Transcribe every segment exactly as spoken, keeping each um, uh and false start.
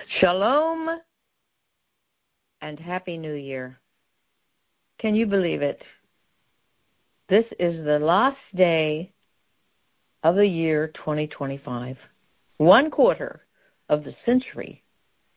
Shalom and Happy New Year. Can you believe it? This is the last day of the year twenty twenty-five. One quarter of the century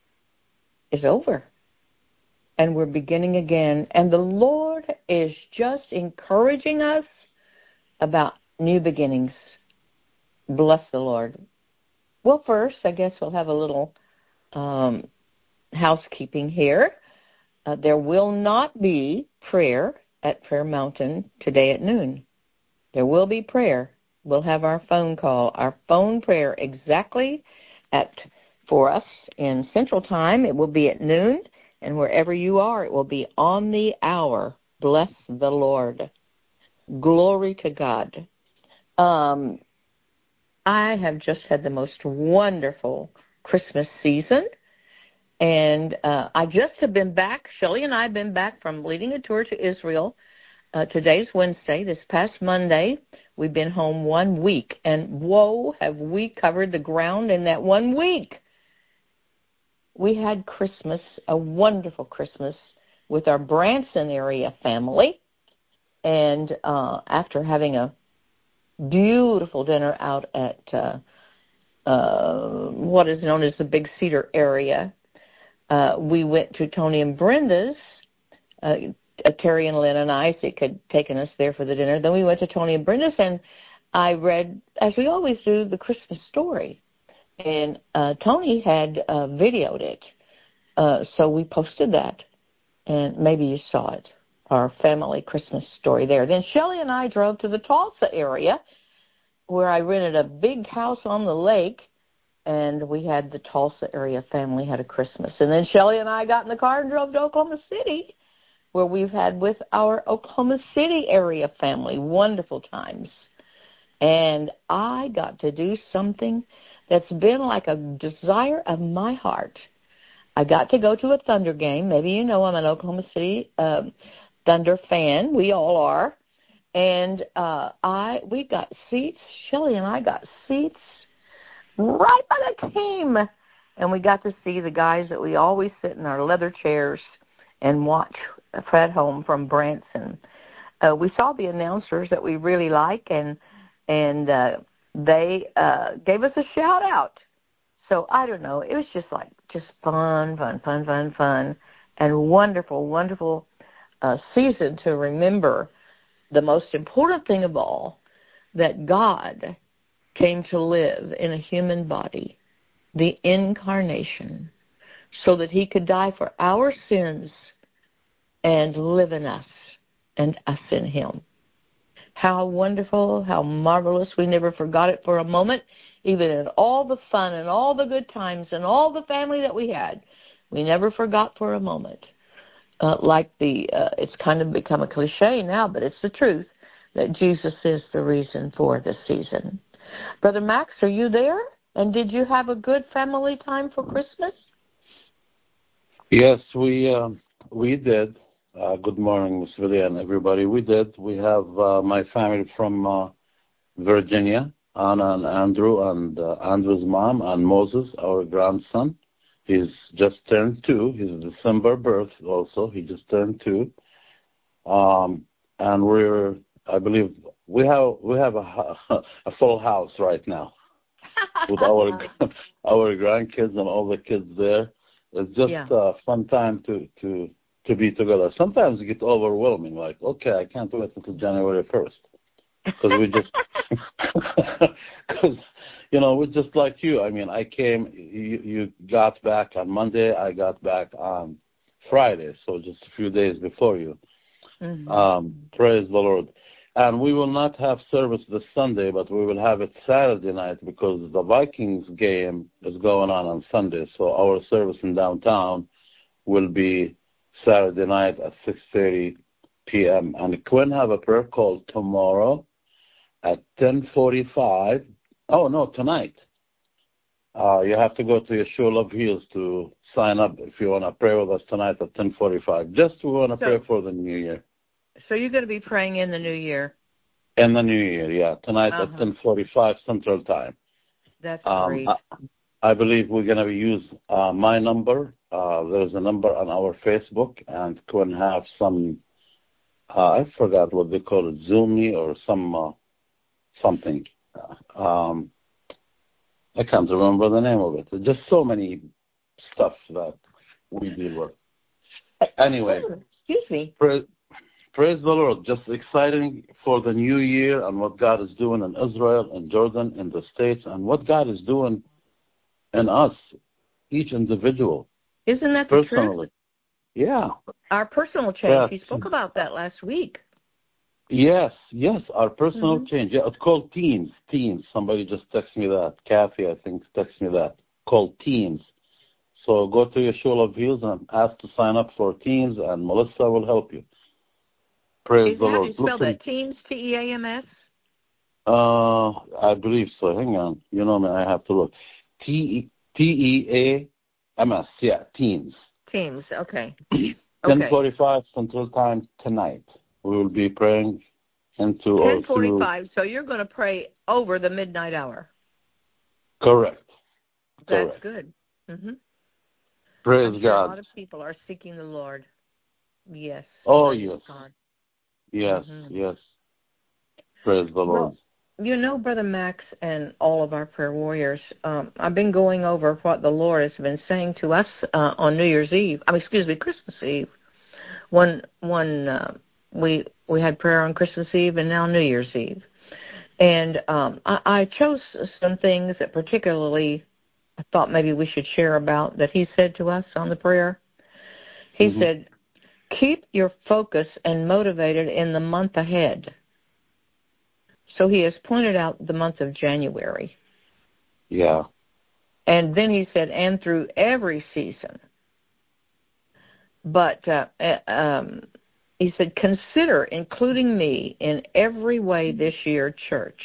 is over, and we're beginning again. And the Lord is just encouraging us about new beginnings. Bless the Lord. Well, first, I guess we'll have a little um, housekeeping here. Uh, there will not be prayer at Prayer Mountain today at noon. There will be prayer. We'll have our phone call, our phone prayer exactly at for us in Central Time. It will be at noon, and wherever you are, it will be on the hour. Bless the Lord. Glory to God. Um, I have just had the most wonderful Christmas season. And uh, I just have been back. Shelley and I have been back from leading a tour to Israel. Uh, today's Wednesday. This past Monday, we've been home one week. And whoa, have we covered the ground in that one week. We had Christmas, a wonderful Christmas, with our Branson area family. And uh, after having a beautiful dinner out at uh, uh, what is known as the Big Cedar area, Uh, we went to Tony and Brenda's. Uh, Terry and Lynn and Isaac had taken us there for the dinner. Then we went to Tony and Brenda's, and I read, as we always do, the Christmas story. And uh, Tony had uh, videoed it, uh, so we posted that. And maybe you saw it, our family Christmas story there. Then Shelley and I drove to the Tulsa area, where I rented a big house on the lake, and we had the Tulsa area family had a Christmas. And then Shelley and I got in the car and drove to Oklahoma City, where we've had with our Oklahoma City area family wonderful times. And I got to do something that's been like a desire of my heart. I got to go to a Thunder game. Maybe you know I'm an Oklahoma City um, Thunder fan. We all are. And uh, I we got seats. Shelley and I got seats right by the team. And we got to see the guys that we always sit in our leather chairs and watch Fred home from Branson. Uh, we saw the announcers that we really like, and and uh, they uh, gave us a shout out. So I don't know. It was just like just fun, fun, fun, fun, fun, and wonderful, wonderful uh, season to remember. The most important thing of all, that God came to live in a human body, the incarnation, so that he could die for our sins and live in us and us in him. How wonderful, how marvelous. We never forgot it for a moment, even in all the fun and all the good times and all the family that we had. We never forgot for a moment. Uh, like the, uh, it's kind of become a cliche now, but it's the truth, that Jesus is the reason for the season. Brother Max, are you there? And did you have a good family time for Christmas? Yes, we uh, we did. Uh, good morning, Miss Villia and everybody. We did. We have uh, my family from uh, Virginia, Anna and Andrew, and uh, Andrew's mom, and Moses, our grandson. He's just turned two. He's a December birth also. He just turned two. Um, and we're, I believe, we have we have a, a full house right now with our our grandkids and all the kids there. It's just yeah. a fun time to, to, to be together. Sometimes it gets overwhelming, like, okay, I can't wait until January first. Because we just, because, you know, we're just like you. I mean, I came, you, you got back on Monday, I got back on Friday, so just a few days before you. Mm-hmm. Um, praise the Lord. And we will not have service this Sunday, but we will have it Saturday night because the Vikings game is going on on Sunday. So our service in downtown will be Saturday night at six thirty p.m. And Quinn have a prayer call tomorrow at ten forty-five. Oh, no, tonight. Uh, you have to go to Yeshua Love Heals to sign up if you want to pray with us tonight at ten forty-five. Just we want to so, pray for the new year. So you're going to be praying in the new year? In the new year, yeah. Tonight uh-huh. at ten forty-five Central Time. That's um, great. I, I believe we're going to use uh, my number. Uh, there's a number on our Facebook, and can have some, uh, I forgot what they call it, Zoomy or some uh, something. Um, I can't remember the name of it. There's just so many stuff that we deal with. Anyway, excuse me. Praise, praise the Lord. Just exciting for the new year and what God is doing in Israel and Jordan in the States and what God is doing in us, each individual. Isn't that the personally? Truth? Yeah. Our personal change. Yes. You spoke about that last week. Yes, yes, our personal mm-hmm. change. Yeah, it's called Teams. Teams. Somebody just texted me that. Kathy, I think, texted me that. Called Teams. So go to Yeshua of Heals and ask to sign up for Teams, and Melissa will help you. Praise Is, the how Lord. do you spell Listen, that? Teams, T E A M S? Uh, I believe so. Hang on. You know me, I have to look. T E A M S, yeah, Teams. Teams, okay. ten okay. forty-five Central Time tonight. We will be praying into ten forty-five, so you're going to pray over the midnight hour. Correct. That's Correct. good. Mm-hmm. Praise I'm sure God. A lot of people are seeking the Lord. Yes. Oh, Praise yes. God. Yes, mm-hmm. yes. Praise the Lord. Well, you know, Brother Max and all of our prayer warriors, um, I've been going over what the Lord has been saying to us uh, on New Year's Eve. I mean, excuse me, Christmas Eve. One, one, uh, we we had prayer on Christmas Eve and now New Year's Eve. And um, I, I chose some things that particularly I thought maybe we should share about that he said to us on the prayer. He mm-hmm. said, keep your focus and motivated in the month ahead. So he has pointed out the month of January. Yeah. And then he said, and through every season. But uh, um, he said, consider including me in every way this year, church.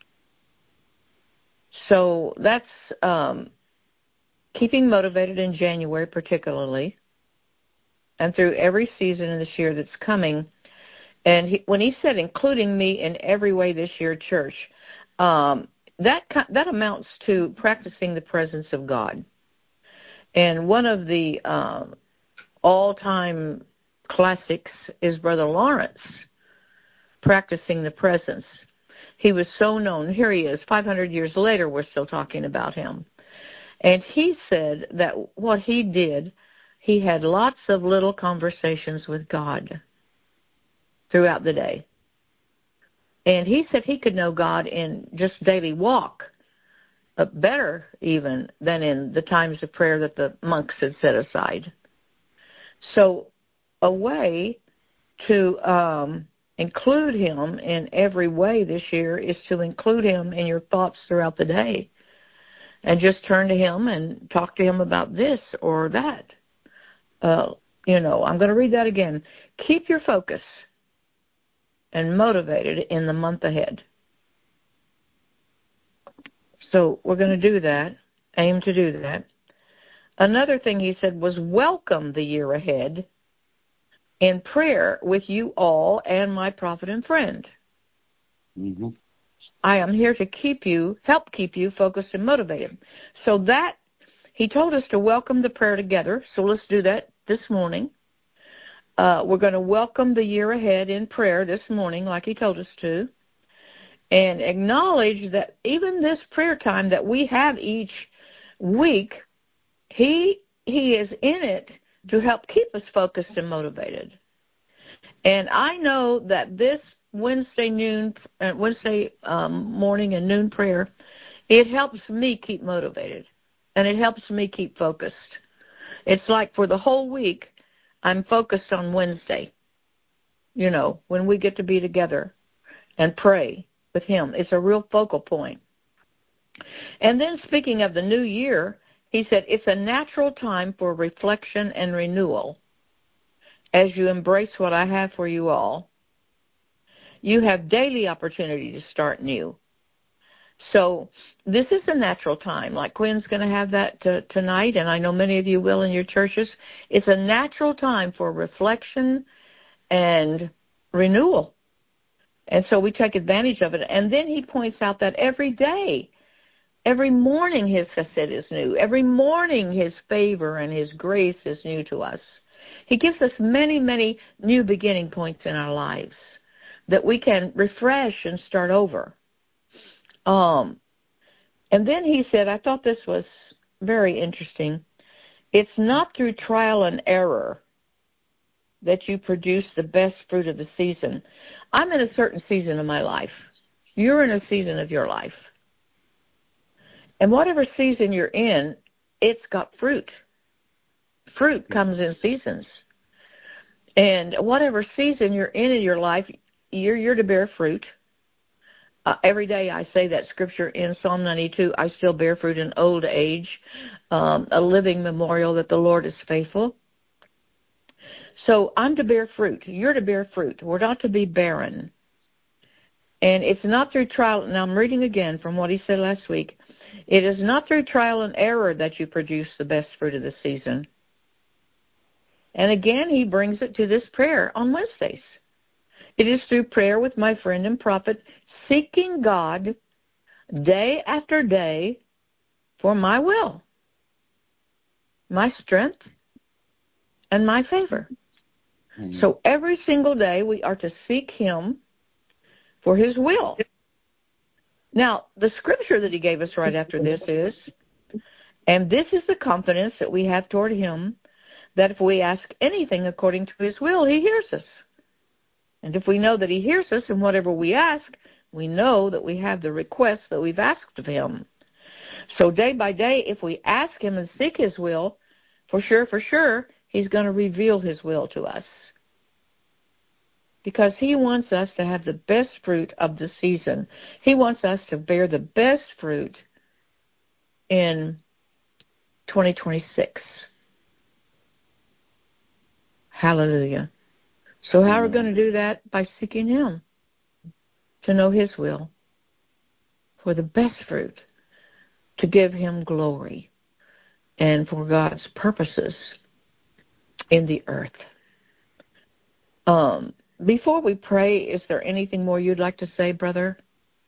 So that's um, keeping motivated in January particularly, and through every season in this year that's coming. And he, when he said including me in every way this year, church, um, that that amounts to practicing the presence of God. And one of the um, all-time classics is Brother Lawrence, practicing the presence. He was so known. Here he is. five hundred years later, we're still talking about him. And he said that what he did, he had lots of little conversations with God throughout the day. And he said he could know God in just daily walk, uh, better even than in the times of prayer that the monks had set aside. So a way to um, include him in every way this year is to include him in your thoughts throughout the day. And just turn to him and talk to him about this or that. Uh, you know, I'm going to read that again. Keep your focus and motivated in the month ahead. So we're going to do that, aim to do that. Another thing he said was welcome the year ahead in prayer with you all and my prophet and friend. Mm-hmm. I am here to keep you, help keep you focused and motivated. So that, he told us to welcome the prayer together, so let's do that this morning. Uh, we're going to welcome the year ahead in prayer this morning, like he told us to, and acknowledge that even this prayer time that we have each week, he he is in it to help keep us focused and motivated. And I know that this Wednesday noon, uh, Wednesday um, morning and noon prayer, it helps me keep motivated, and it helps me keep focused. It's like for the whole week, I'm focused on Wednesday, you know, when we get to be together and pray with him. It's a real focal point. And then speaking of the new year, he said, it's a natural time for reflection and renewal as you embrace what I have for you all. You have daily opportunity to start new. So this is a natural time. Like Quinn's going to have that t- tonight, and I know many of you will in your churches. It's a natural time for reflection and renewal. And so we take advantage of it. And then he points out that every day, Every morning his chesed is new. Every morning his favor and his grace is new to us. He gives us many, many new beginning points in our lives that we can refresh and start over. Um, and then he said, I thought this was very interesting. It's not through trial and error that you produce the best fruit of the season. I'm in a certain season of my life. You're in a season of your life. And whatever season you're in, it's got fruit. Fruit comes in seasons. And whatever season you're in in your life, you're, you're to bear fruit. Uh, every day I say that scripture in Psalm ninety-two, I still bear fruit in old age, um, a living memorial that the Lord is faithful. So I'm to bear fruit. You're to bear fruit. We're not to be barren. And it's not through trial, and I'm reading again from what he said last week. It is not through trial and error that you produce the best fruit of the season. And again, he brings it to this prayer on Wednesdays. It is through prayer with my friend and prophet, seeking God day after day for my will, my strength, and my favor. Mm-hmm. So every single day we are to seek him for his will. Now, the scripture that he gave us right after this is, and this is the confidence that we have toward him, that if we ask anything according to his will, he hears us. And if we know that he hears us in whatever we ask, we know that we have the request that we've asked of him. So day by day, if we ask him and seek his will, for sure, for sure, he's going to reveal his will to us. Because he wants us to have the best fruit of the season. He wants us to bear the best fruit in twenty twenty-six. Hallelujah. So how are we going to do that? By seeking him, to know his will, for the best fruit, to give him glory, and for God's purposes in the earth. Um, before we pray, is there anything more you'd like to say, brother?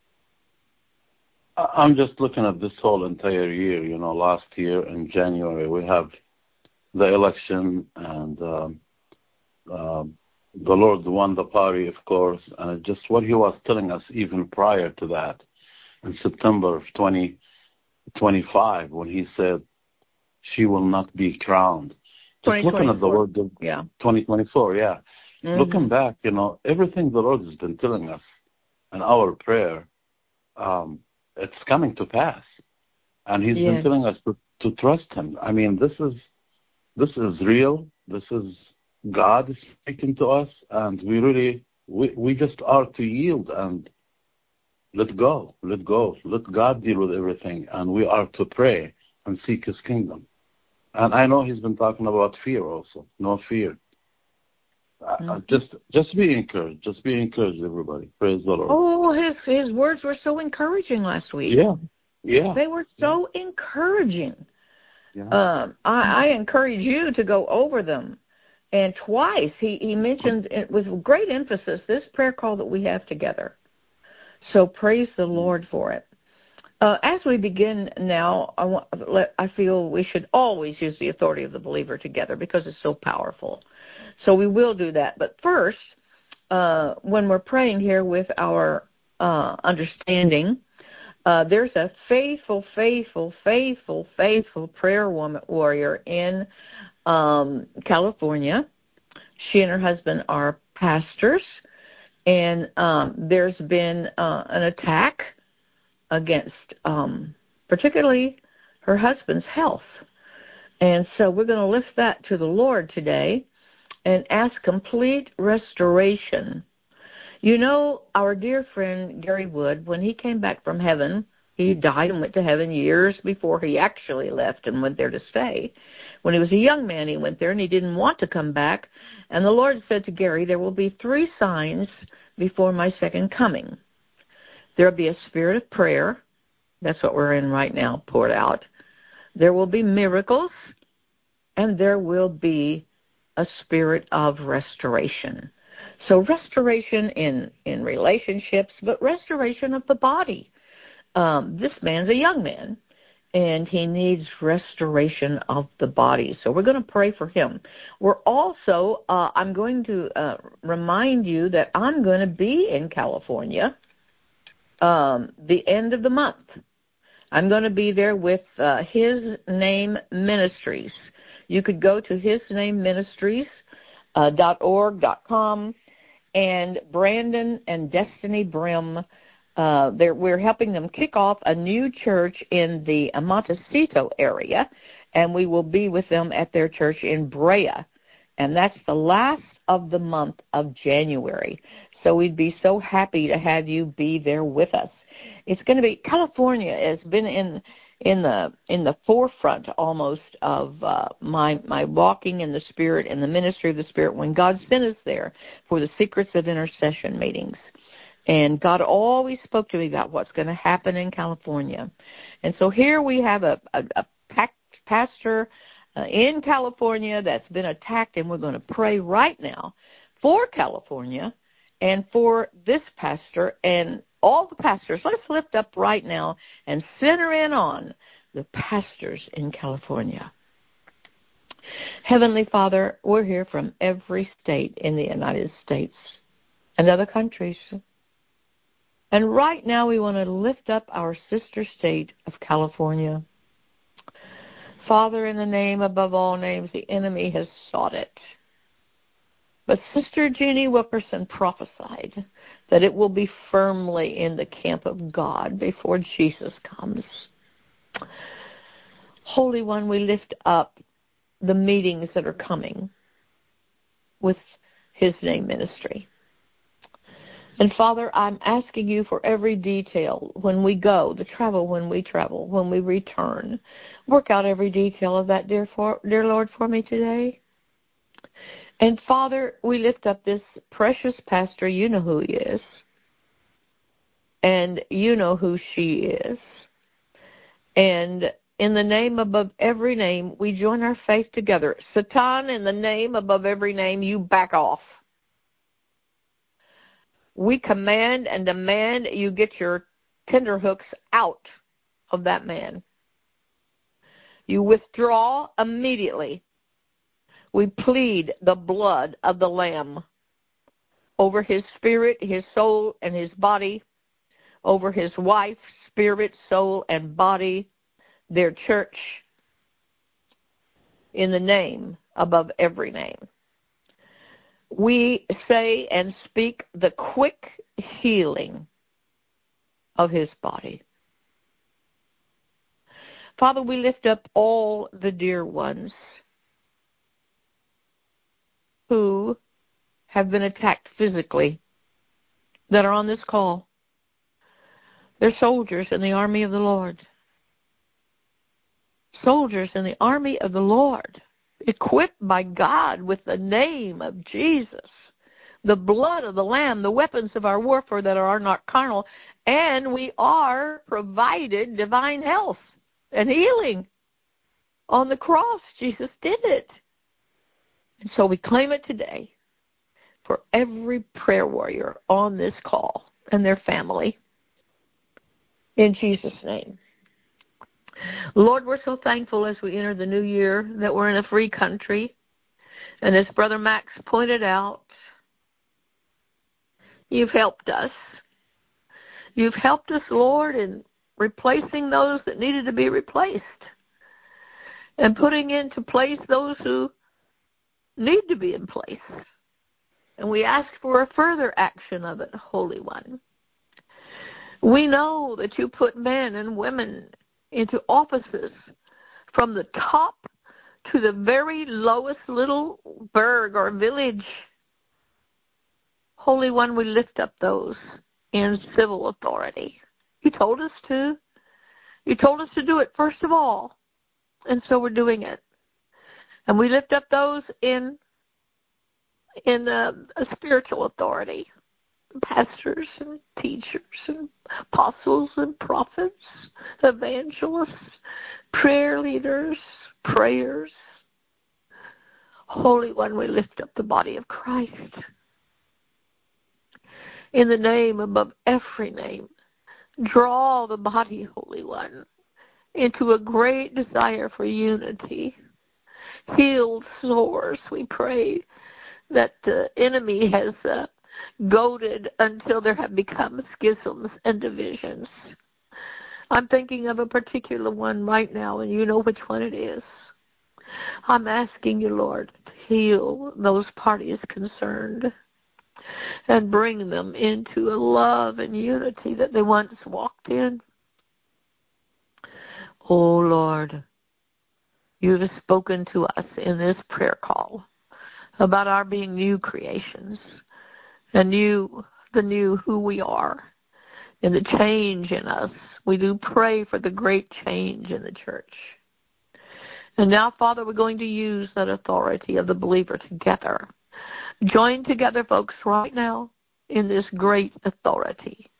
I'm just looking at this whole entire year. You know, last year in January, we have the election, and um, uh, the Lord won the party, of course, and just what he was telling us even prior to that, in September of twenty twenty-five, when he said, she will not be crowned. Just looking at the word of yeah. twenty twenty-four, yeah. Mm-hmm. Looking back, you know, everything the Lord has been telling us in our prayer, um, it's coming to pass. And he's yes. been telling us to, to trust him. I mean, this is this is real. This is God is speaking to us, and we really, we, we just are to yield and let go, let go, let God deal with everything, and we are to pray and seek his kingdom. And I know he's been talking about fear also, no fear. Mm-hmm. Uh, just just be encouraged, just be encouraged, everybody. Praise the Lord. Oh, his, his words were so encouraging last week. Yeah, yeah. They were so yeah. encouraging. Yeah. Um, I, I encourage you to go over them. And twice he, he mentioned it with great emphasis this prayer call that we have together. So praise the Lord for it. Uh, as we begin now, I, want, I feel we should always use the authority of the believer together because it's so powerful. So we will do that. But first, uh, when we're praying here with our uh, understanding, uh, there's a faithful, faithful, faithful, faithful prayer woman warrior in um, California. She and her husband are pastors, and um, there's been uh, an attack against um, particularly her husband's health. And so we're going to lift that to the Lord today and ask complete restoration. You know, our dear friend Gary Wood, when he came back from heaven, he died and went to heaven years before he actually left and went there to stay. When he was a young man, he went there, and he didn't want to come back. And the Lord said to Gary, there will be three signs before my second coming. There will be a spirit of prayer. That's what we're in right now, poured out. There will be miracles, and there will be a spirit of restoration. So restoration in, in relationships, but restoration of the body. Um, this man's a young man, and he needs restoration of the body. So we're going to pray for him. We're also, uh, I'm going to uh, remind you that I'm going to be in California um, the end of the month. I'm going to be there with uh, His Name Ministries. You could go to his name ministries dot org dot com, and Brandon and Destiny Brim, uh, we're helping them kick off a new church in the Montecito area, and we will be with them at their church in Brea, and that's the last of the month of January. So we'd be so happy to have you be there with us. It's going to be, California has been in in the in the forefront almost of uh, my my walking in the Spirit and the ministry of the Spirit when God sent us there for the Secrets of Intercession meetings. And God always spoke to me about what's going to happen in California. And so here we have a, a, a pastor uh, in California that's been attacked, and we're going to pray right now for California and for this pastor and all the pastors. Let's lift up right now and center in on the pastors in California. Heavenly Father, we're here from every state in the United States and other countries. And right now we want to lift up our sister state of California. Father, in the name above all names, the enemy has sought it. But Sister Jeannie Wilkerson prophesied that it will be firmly in the camp of God before Jesus comes. Holy One, we lift up the meetings that are coming with His Name Ministry. And Father, I'm asking you for every detail when we go, the travel when we travel, when we return. Work out every detail of that, dear, for, dear Lord, for me today. And Father, we lift up this precious pastor. You know who he is. And you know who she is. And in the name above every name, we join our faith together. Satan, in the name above every name, you back off. We command and demand you get your tenterhooks out of that man. You withdraw immediately. We plead the blood of the Lamb over his spirit, his soul, and his body, over his wife, spirit, soul, and body, their church, in the name above every name. We say and speak the quick healing of his body. Father, we lift up all the dear ones who have been attacked physically that are on this call. They're soldiers in the army of the Lord. Soldiers in the army of the Lord, equipped by God with the name of Jesus, the blood of the Lamb, the weapons of our warfare that are not carnal, and we are provided divine health and healing. On the cross, Jesus did it. And so we claim it today for every prayer warrior on this call and their family. In Jesus' name. Lord, we're so thankful as we enter the new year that we're in a free country. And as Brother Max pointed out, you've helped us. You've helped us, Lord, in replacing those that needed to be replaced and putting into place those who need to be in place. And we ask for a further action of it, Holy One. We know that you put men and women into offices from the top to the very lowest little burg or village. Holy One, we lift up those in civil authority. You told us to. You told us to do it first of all, and so we're doing it. And we lift up those in in uh, a spiritual authority, pastors and teachers and apostles and prophets, evangelists, prayer leaders, prayers. Holy One, we lift up the body of Christ. In the name above every name, Draw the body, Holy One, into a great desire for unity. Healed sores, we pray, that the enemy has uh, goaded until there have become schisms and divisions. I'm thinking of a particular one right now, and you know which one it is. I'm asking you, Lord, to heal those parties concerned and bring them into a love and unity that they once walked in. Oh, Lord, you have spoken to us in this prayer call about our being new creations and new, the new who we are and the change in us. We do pray for the great change in the church. And now, Father, we're going to use that authority of the believer together. Join together, folks, right now in this great authority.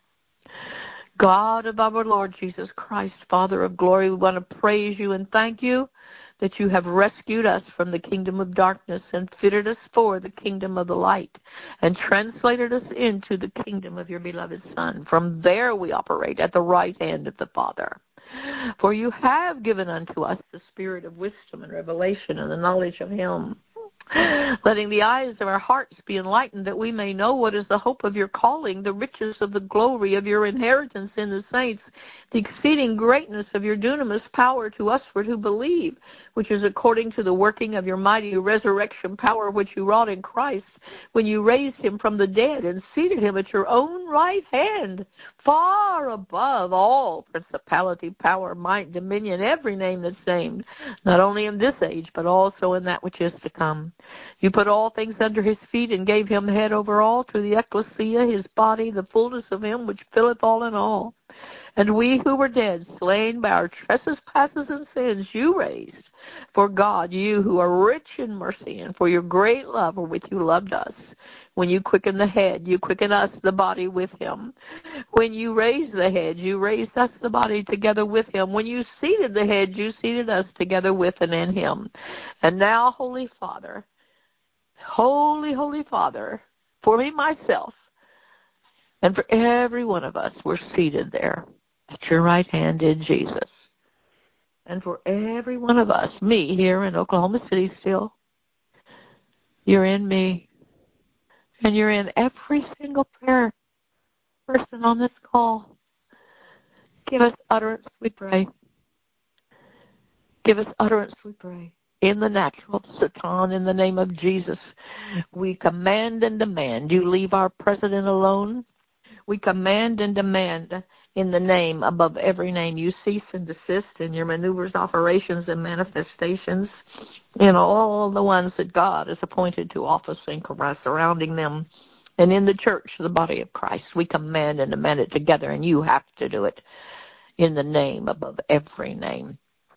God of our Lord Jesus Christ, Father of glory, we want to praise you and thank you that you have rescued us from the kingdom of darkness and fitted us for the kingdom of the light and translated us into the kingdom of your beloved Son. From there we operate at the right hand of the Father. For you have given unto us the spirit of wisdom and revelation and the knowledge of him, letting the eyes of our hearts be enlightened, that we may know what is the hope of your calling, the riches of the glory of your inheritance in the saints, the exceeding greatness of your dunamis power to us for to believe, which is according to the working of your mighty resurrection power, which you wrought in Christ, when you raised him from the dead and seated him at your own right hand, far above all principality, power, might, dominion, every name that's named, not only in this age, but also in that which is to come. You put all things under his feet and gave him head over all to the ecclesia, his body, the fullness of him which filleth all in all. And we who were dead, slain by our trespasses and sins, you raised. For God, you who are rich in mercy, and for your great love wherewith you loved us. When you quicken the head, you quicken us, the body, with him. When you raised the head, you raised us, the body, together with him. When you seated the head, you seated us together with and in him. And now, Holy Father, Holy, Holy Father, for me, myself, and for every one of us, we're seated there at your right hand in Jesus. And for every one of us, me here in Oklahoma City still, you're in me. And you're in every single prayer person on this call. Give us utterance, we pray. Give us utterance, we pray. In the natural, Satan, in the name of Jesus, we command and demand you leave our president alone. We command and demand in the name above every name you cease and desist in your maneuvers, operations, and manifestations in all the ones that God has appointed to office and surrounding them. And in the church, the body of Christ, we command and demand it together, and you have to do it in the name above every name.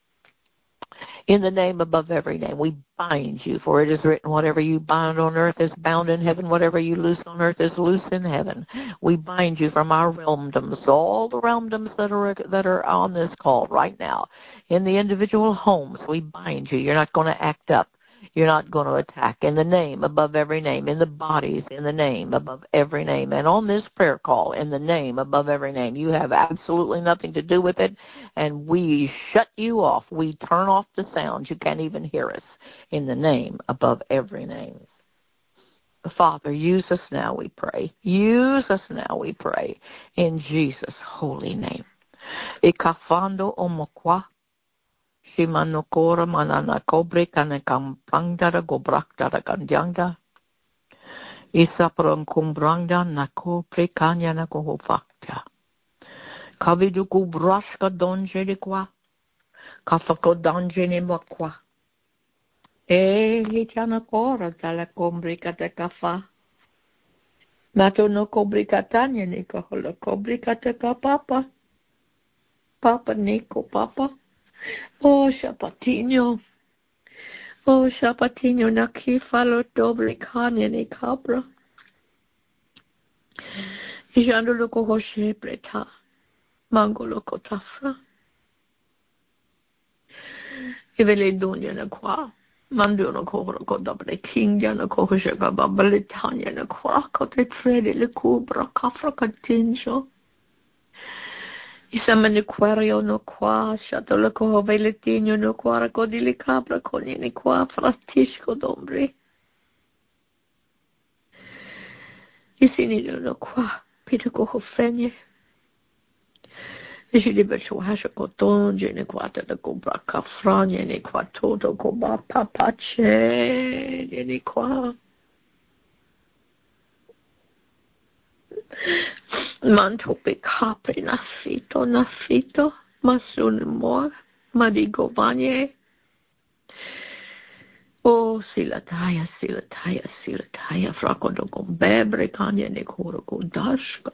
In the name above every name, we bind you, for it is written, whatever you bind on earth is bound in heaven, whatever you loose on earth is loose in heaven. We bind you from our realmdoms, all the realmdoms that are that are on this call right now. In the individual homes, we bind you. You're not going to act up. You're not going to attack. In the name above every name, in the bodies, in the name above every name, and on this prayer call, in the name above every name. You have absolutely nothing to do with it, and we shut you off. We turn off the sound. You can't even hear us. In the name above every name. Father, use us now, we pray. Use us now, we pray. In Jesus' holy name. Ikafando omokwa. Shimanokora manana kobre kanekam pangdara gobraktara kandyanga. Isapron kumbrangda nako prekanya nako fakta. Kavidu kubrashka donje de kwa. Kafako donje ne makwa. Eh, hitana kora tala kombrikata kafa. Mato no kobrikatanya ne kahola kobrikata ka papa. Papa Nico papa. Oh, Shapatino. Oh, Shapatino, nakifalo doble kanya ne cabra. Jandolo ko hoshe breta. Mangolo ko tafra. Ivele dunya na kwa. Mandono ko ko doble kinga na ko hoshe ga babalitanya na kwa ko te trede le kubra kafra katinjo. Isamani quario no qua, shatolo ko veletino no qua, codili capra con ini qua, fratisco d'ombri. Isinilo no qua, pita ko hofenye. Isi di becho hasha ko tonje ne qua te da compra cafranye ne qua toto ko ba papace ne qua. Manto pe capri nascito, nascito, ma sun mor, ma digo vanye. Oh, silataya, silataya, silataya, fraco do con bebre, canya ne coro con dashka.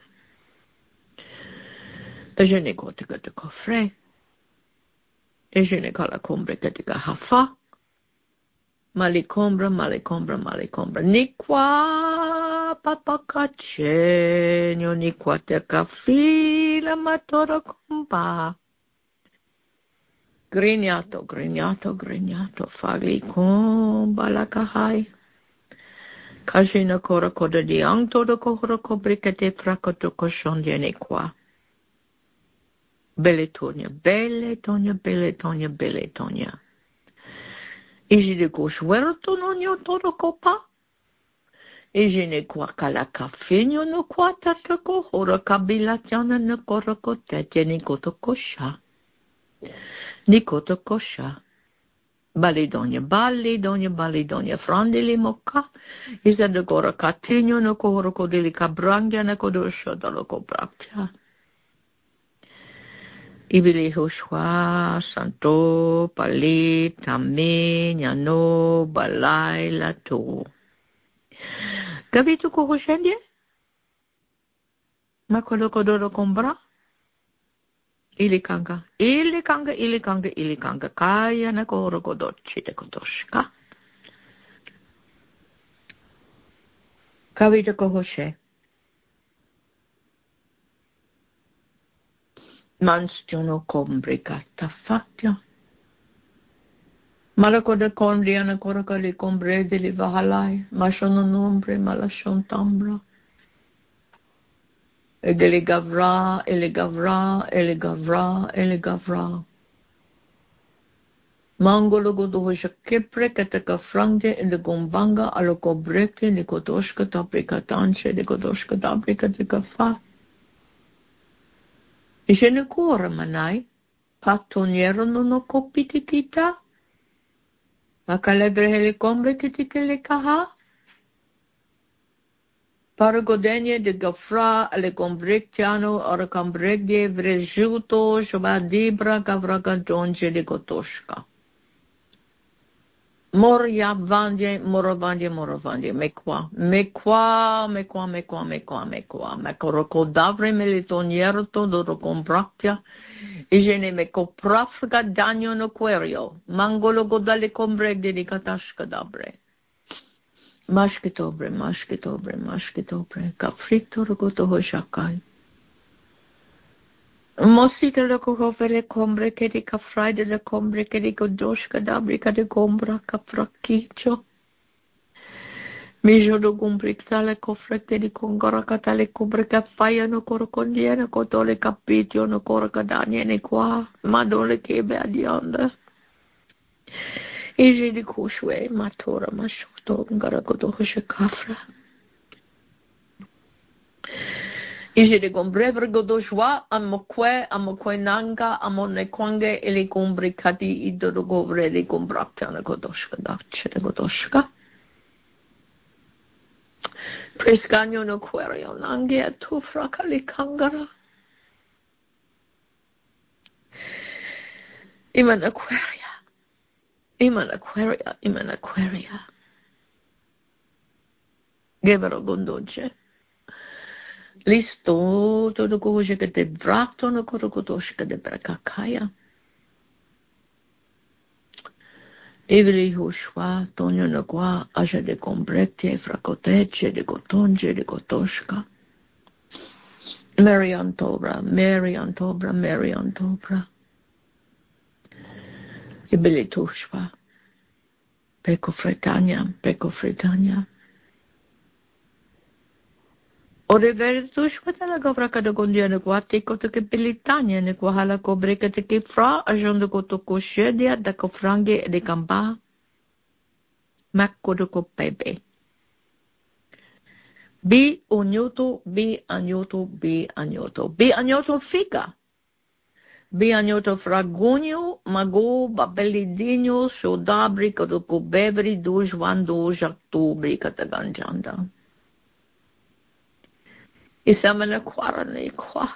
E je ne cote que te coffre. E je ne cala combre que te hafa. Malicombra, malicombra, malicombra. Ni qua papacace, ni qua te cafila matoro compa. Grignato, grignato, grignato, fagli comba la kahai. Kajina kora koda di ang todo kohora kobrika te frakoto koshondiene qua. Belle tonia, belle tonia, belle tonia, belle tonia. Iji de goshwerto no nyo todo kopa. Iji ne kwa kalaka finyo no kwa tatako hora kabila tiana no kora kotete ni koto kosha. Ni koto kosha. Balidonia, balidonia, balidonia, frandili mokka. Isa de gora katinyo no kohoro kodili kabrangya na kodosho dalo kobrakya. Ibili Hoshua, Santo, Pali, Tame, Nyano, Balai, Lato. Gavitu ko Hoshendie? Makolo kodoro kombra? Ilikanga, ilikanga, ilikanga, ilikanga. Kaya na kohoro kodochi de kodoshka. Gavitu ko Hoshe. Manstiono combricata fattia. Malacoda condiana coraca li combre de li vahalai, ma sono nombre, ma la shontambra. E de li gavra, e li gavra, e li gavra, e li gavra. Mangolo godoja kepre kataka frangde e de gombanga alo cobreke ni kodoshka tabrika tanche de kodoshka tabrika de kafa. Je ne cora manai, patoniero non ho copiti kita, ma calebre le combre che ti che le caha. Paragodenie de gafra alle combrectiano or combregde vrejuto shabadibra gavraga donje de gotoshka. Moria vandie, morovandie, morovandie, me qua, me qua, me qua, me qua, me qua, me qua, me coroco davre me le toniero todo combractia, e je ne me coprafga dagno no querio, mangolo godale combregde di catashka dabre. Mashkitobre, mashkitobre, mashkitobre, capfrito rogoto hoshakai. Mosita le cohove le combre che di cafraide le combre che di godoshka dabrica de gombra capfracchicio. Mijo do gumbricta le cofrette di congora catale combre che faiano corocondiene cotole capitio no coracadaniene qua, madole che beadionda. Iji di kushwe matora mashoto ngaragodo hoshakafra. Ije de gombrevre godoshwa amokwe amokwe nanga amone kwange ele gombrikati ido govre le gombrakta na godoshka dache de godoshka. Prescanyo no querio nange atu frakali kangara. Iman aquaria. Iman aquaria, iman aquaria. Gevero gondoce. Listo todo coje che te brato no corocotoshka de brakakaya. Evili hushwa tonyo no qua aja de combrete fracotece de gotonje de gotoshka. Mary Antobra, Mary Antobra, Mary Antobra. Evili tushwa. Peko fretania, peko fretania. Ore vere tu shwatala gavra kada gondia ne kwa te koto ke pilitania ne kwa hala ko breka te ke fra ajondo koto ko shedia da ko frange de kamba mak koto ko pepe. Bi onyoto, bi anyoto, bi anyoto. Bi anyoto fica. Bi anyoto fragonio, mago, babelidinho, sodabri, koto ko bevri, duj, vando, jaktubri, kataganjanda. Isamana kwarane kwa.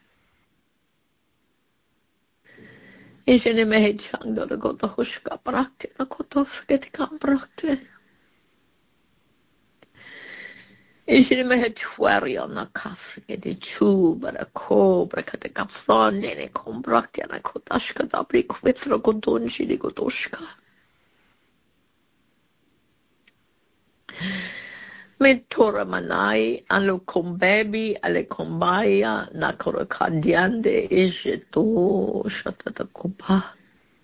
Isene mehe changdo de koto hushka prakte, na koto fketika prakte. Isene mehe chwario na kafrike de chuba da cobra kate kafronde ne komprakte na kotashka da brik vetro kotonshi de kotoshka. Mentora manai allo combebi alle combaia na corocandiande ishe to shatata kupa.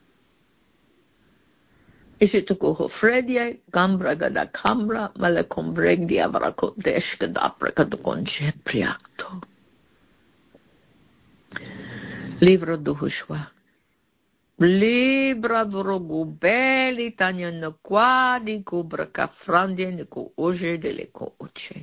Ishe to ko fredia gambra gada cambra male combregdi avrako deshka da apraka do conche priacto. Livro do Hushwa. Libra drogu beli tanya no quadi cubra cafrandie ne co oje delle co oce.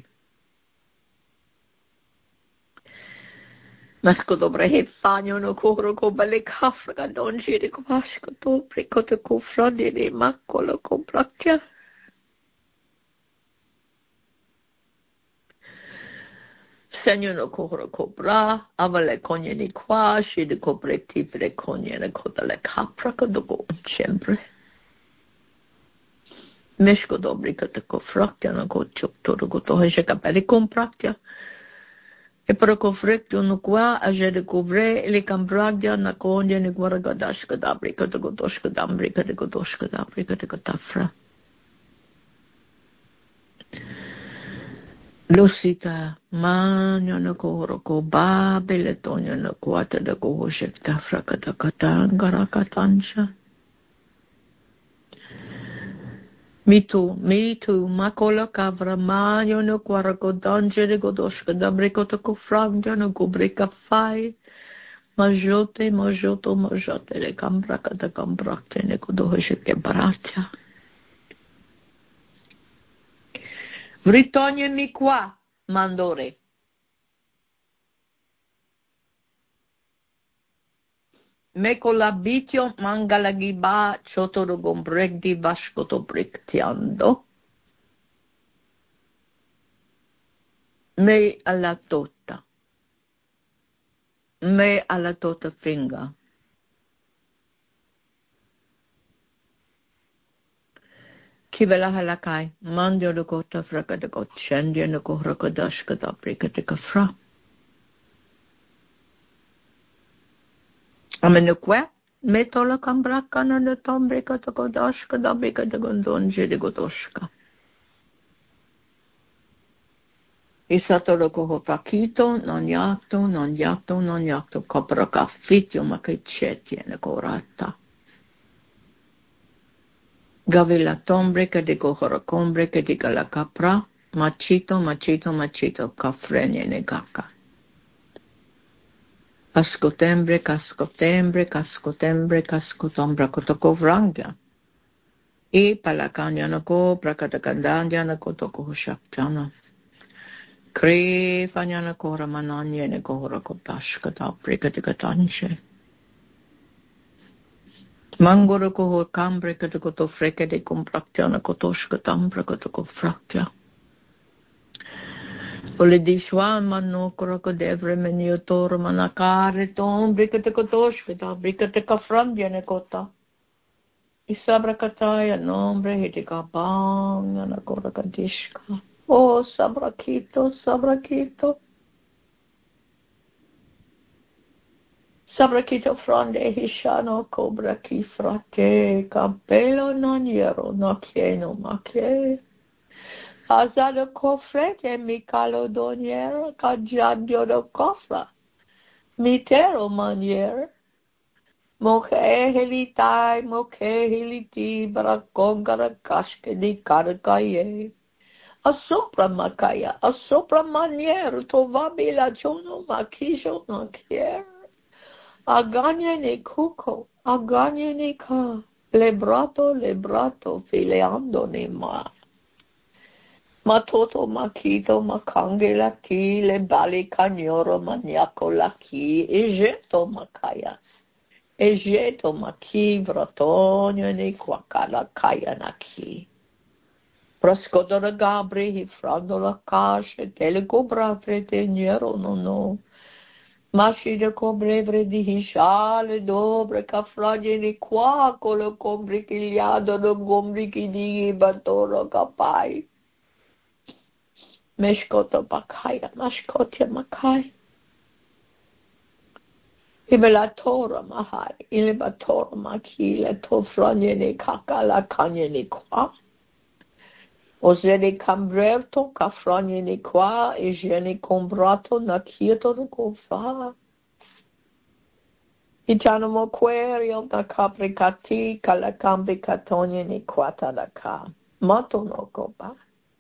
Masco dobre he fagno no coro co belle cafra don gire co vasco to precote co frandie ne maccolo co bracchia. Segno no coro co bra, avale cogne ni qua, scide co pretipre cogne ne co dalle capra co dopo sempre. Meško dobri kad ko frakja na ko čoptoro ko toho je kapeli komprakja. E para ko frekto no qua a je de couvre le cambragja na konje ne gwara gadash ka dabri ka ko dosh ka dambri ka ko dosh ka dabri ka ko tafra. Lusita manyo na ko horo ko babele tonyo na kuata da ko hoshet kafra ka ta katangara katansha. Mitu, mitu, makola kavra manyo no quarako dangere godoshka dabrikota ko frangja no kubrika fai. Majote, majoto, majote le cambraka da cambrakte ne kudohoshe ke baratja. Vritogne mi qua, mandore. Meko labitio mangalagiba chotoro gombregdi vascoto brictiando. Me alla tota. Me alla tota finga. Kivela halakai, mandio de gota fraka de got shendia no kohrakadashka da brikatika fra. Amenukwe, metola kambraka na de tombrika to godashka da bika de gondonje de godoshka. Isatoro koho pakito, non yakto, non yakto, non yakto, kapraka fitio makiceti ne korata. Gavila tombrika de kohora kombrika de gala capra, machito, machito, machito, kafrene ne gaka. Cascotembre, cascotembre, cascotembre, cascotombra kotokovrangya. I palakanya na ko, prakatakandanya na kotoko shaktana. Kri fanya na ko ramananya na ko horakotashkata prikatikatanshe. Mangoro ko ho kambre katakoto freke de kompraktia na kotoshkatambra kotoko fraktya. Ole di shwan mano koroko devre menio toro manakare tom brikate kotosh vita brikate kafrandya ne kota. Isabra kataya nombre hitika bang na koraka dishka. Oh sabrakito sabrakito. Sabrakito fronde hishano cobra ki frate campelo non iero no chieno macchie. Azado cofrete mi calo doniero cagiadio do cofra. Mitero manier. Moche helitai, moche heliti, baracongara casche di carcaie. Asopra makaya, asopra manier, tovabila chono makisho nakier. Aganya ne kuko, aganya ne ka, lebrato, lebrato, fileando ne ma. Matoto makito makangela ki, le bali kanyoro maniako la ki, ejeto makaya. Ejeto maki, vratonio ne kwakala kaya na ki. Proscodora Gabri, Hifrandola Kashe, Telecobra Freteniero, no, no. Masci de cobrevre di Hishale, dobre, Cafragini qua, colo combrichigliado, no gombrichi di Batoro Capai. Meshkoto Bakaya, Mashkotia Makai. Ibelatora Mahai, Ilibatora Makile, Tofragini Kakala Kanyani qua. Osele cambrerto, cafronieni qua, igieni combrato, nakieto do cofa. Itanomo querio da capricati, calacambi catonieni quata da ca. Mato no copa.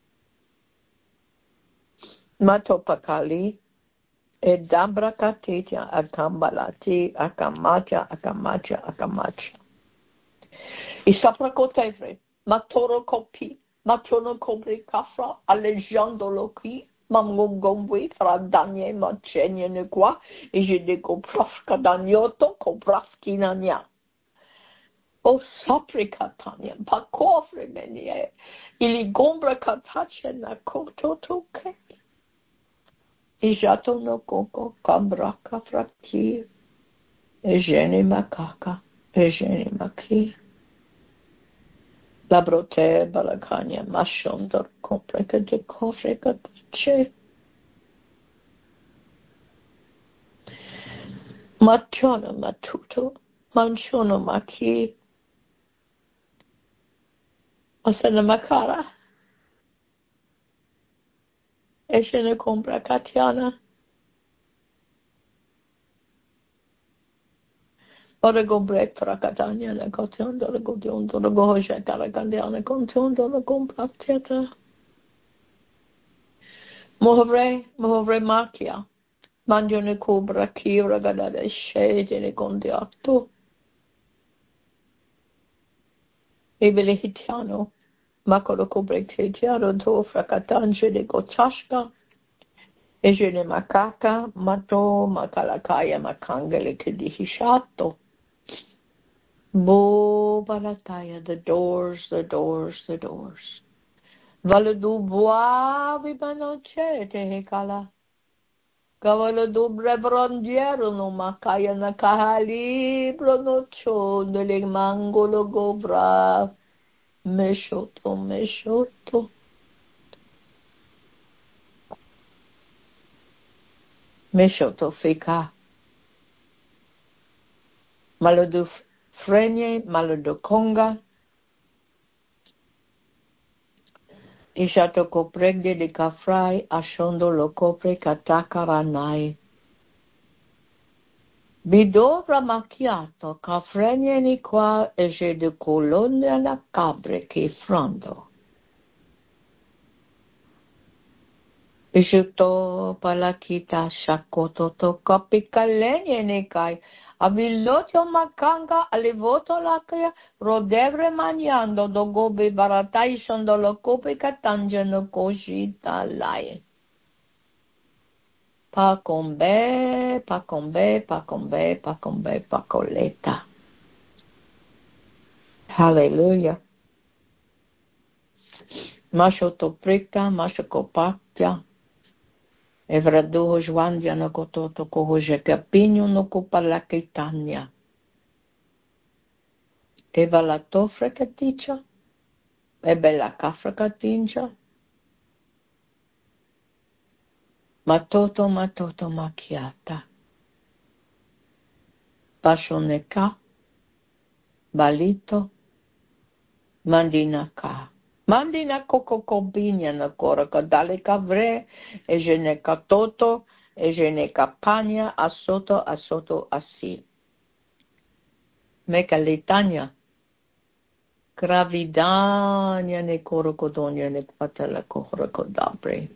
Mato pacali, e dambra catitia, acambalati, acamatia, acamatia, acamatia. Isapra cotevre, matoro copi. Matrono cobri cafra, alleggiandolo qui, mamgongombi, fra danie, macenie ne qua, e je de coprafca danioto, coprafchi nania. O sapri catania, pa cofre menie, ili gombra catace na cototo che. E jato no coco, cambra cafraki, e geni macaca, e geni maki. La brote balacania mashondor compreca de cofreca ce. Machono matuto, manchono maki. Osana macara. Esce compra Katiana. Ora go break tra Catania, la cotiondo, la godiondo, la goja, la candiana, contiondo, la compra theater. Mohavre, Mohavre Makia. Mangione cobra, kira, gadada, shade, ne condiato. Ebele hitiano. Macolo cobra, tiano, to, fracatange, de gochashka. Ejene macaca, mato, macalacaya, macangele, che di hishato. Bo balataya, the doors, the doors, the doors. Valadu boa vibanoche te hekala. Cavalado brebrondiero no macaya na kahali bronocho dele mangolo gobra. Meshoto, meshoto. Meshoto fika. Maladu frenye, maladu conga. Ishato copregde de cafrai, ashondo lo copre catakaranai. Bidovra macchiato, cafrenie ni qua e je de colonia la cabre che frando. Ishuto palakita shakoto to capicalenie ne kai. Avilotio macanga alivoto lakaya rodevre maniando do gobe baratai shondo lo cope catangeno cosita lai. Pa combe, pa combe, pa combe, pa combe, pa coleta. Hallelujah. Masho to prika, masho kopakya. Evradoho Joandia no cototo cohoje capinho no copalaquitania. Eva la tofra caticha, e bella cafra catinja. Matoto matoto macchiata. Passioneka, balito, mandinaka. Mandina coco combina na cora cadale cavre e je ne catoto e je ne capania a sotto a sotto assi. Meca litania. Gravidanya ne korokodonya ne patala kohorokodabre.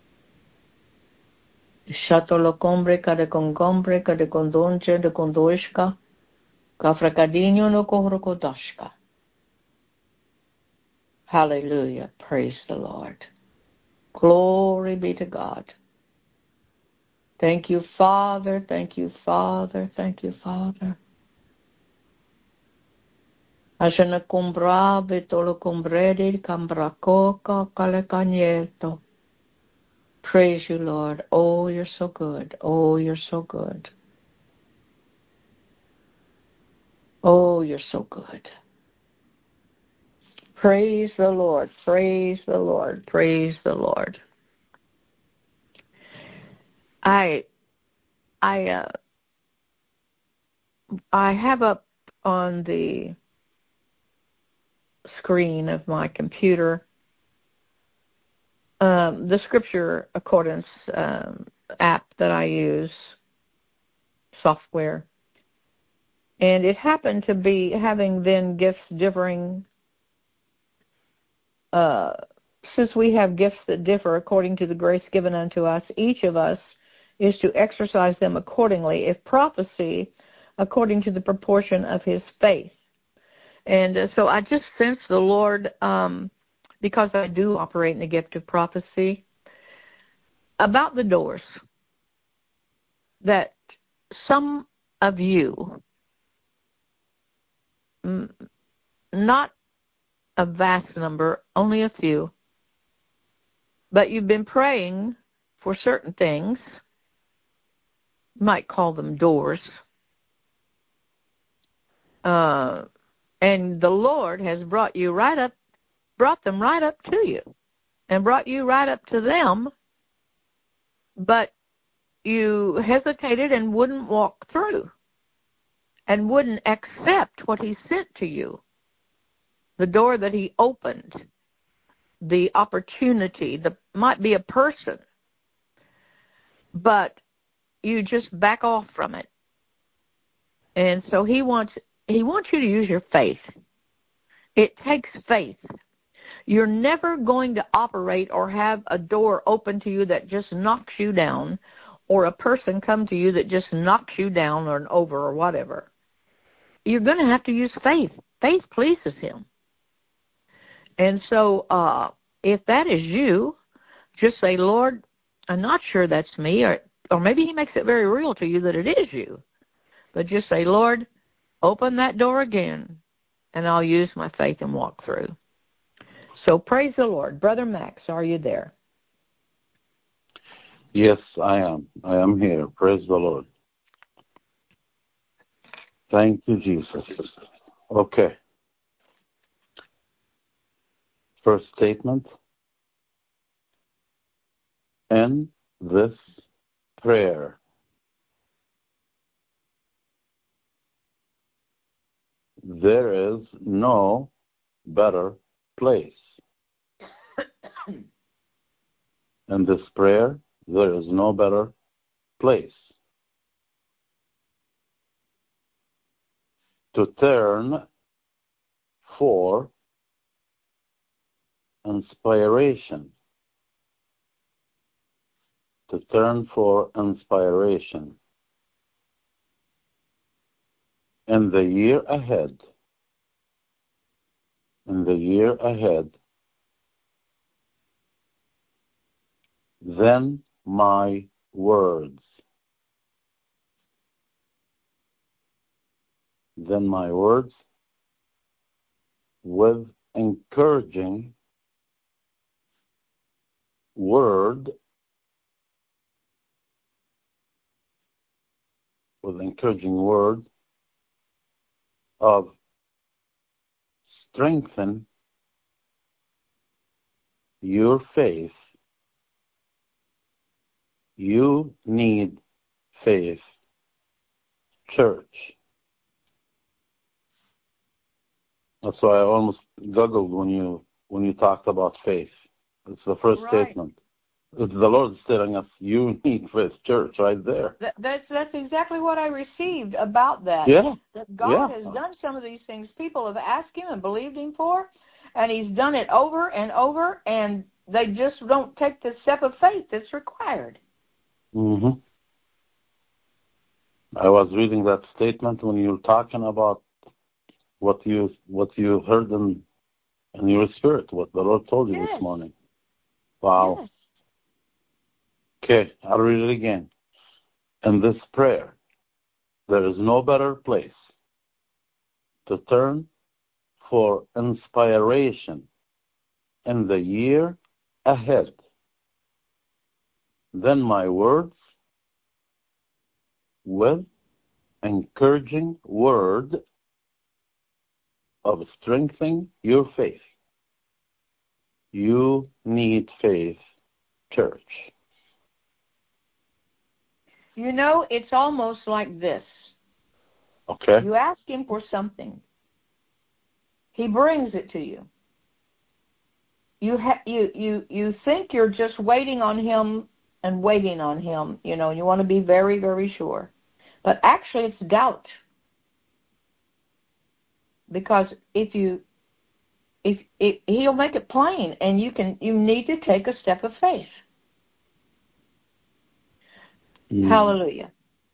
Shatolo combre kade kongombre kade kondonje de kondoishka. Kafrakadinyo no kohorokodashka. Hallelujah. Praise the Lord. Glory be to God. Thank you, Father. Thank you, Father. Thank you, Father. Ashana kumbra betolo kumbredi kambrakoka kalekanyeto. Praise you, Lord. Oh, you're so good. Oh, you're so good. Oh, you're so good. Praise the Lord. Praise the Lord. Praise the Lord. I, I, uh, I have up on the screen of my computer um, the scripture accordance um, app that I use, software, and it happened to be having then gifts differing. Uh, since we have gifts that differ according to the grace given unto us, each of us is to exercise them accordingly. If prophecy, according to the proportion of his faith. And uh, so I just sense the Lord, um, because I do operate in the gift of prophecy, about the doors, that some of you, not a vast number, only a few, but you've been praying for certain things, you might call them doors, uh, and the Lord has brought you right up, brought them right up to you, and brought you right up to them, but you hesitated and wouldn't walk through, and wouldn't accept what he sent to you, the door that he opened, the opportunity, the might be a person, but you just back off from it. And so he wants he wants you to use your faith. It takes faith. You're never going to operate or have a door open to you that just knocks you down, or a person come to you that just knocks you down or over or whatever. You're going to have to use faith. Faith pleases him. And so uh, if that is you, just say, Lord, I'm not sure that's me, or, or maybe he makes it very real to you that it is you. But just say, Lord, open that door again, and I'll use my faith and walk through. So praise the Lord. Brother Max, are you there? Yes, I am. I am here. Praise the Lord. Thank you, Jesus. Okay. First statement. In this prayer, there is no better place. In this prayer, there is no better place to turn for inspiration. To turn for inspiration. In the year ahead, in the year ahead, then my words, then my words with encouraging word, with encouraging word of strengthen your faith. You need faith, church. That's why I almost guggled when you when you talked about faith. It's the first Right. statement. The Lord is telling us you need faith, church, right there. That, that's that's exactly what I received about that. Yeah. That God yeah. has done some of these things people have asked Him and believed Him for, and He's done it over and over, and they just don't take the step of faith that's required. Mm-hmm. I was reading that statement when you were talking about what you what you heard in in your spirit, what the Lord told you Yes. this morning. Wow. Yes. Okay, I'll read it again. In this prayer, there is no better place to turn for inspiration in the year ahead than my words with encouraging word of strengthening your faith. You need faith, church. You know, it's almost like this. Okay. You ask Him for something. He brings it to you. You ha- you you you think you're just waiting on Him and waiting on Him, you know, and you want to be very, very sure. But actually it's doubt. Because if you if, if He'll make it plain, and you can you need to take a step of faith. Mm. Hallelujah.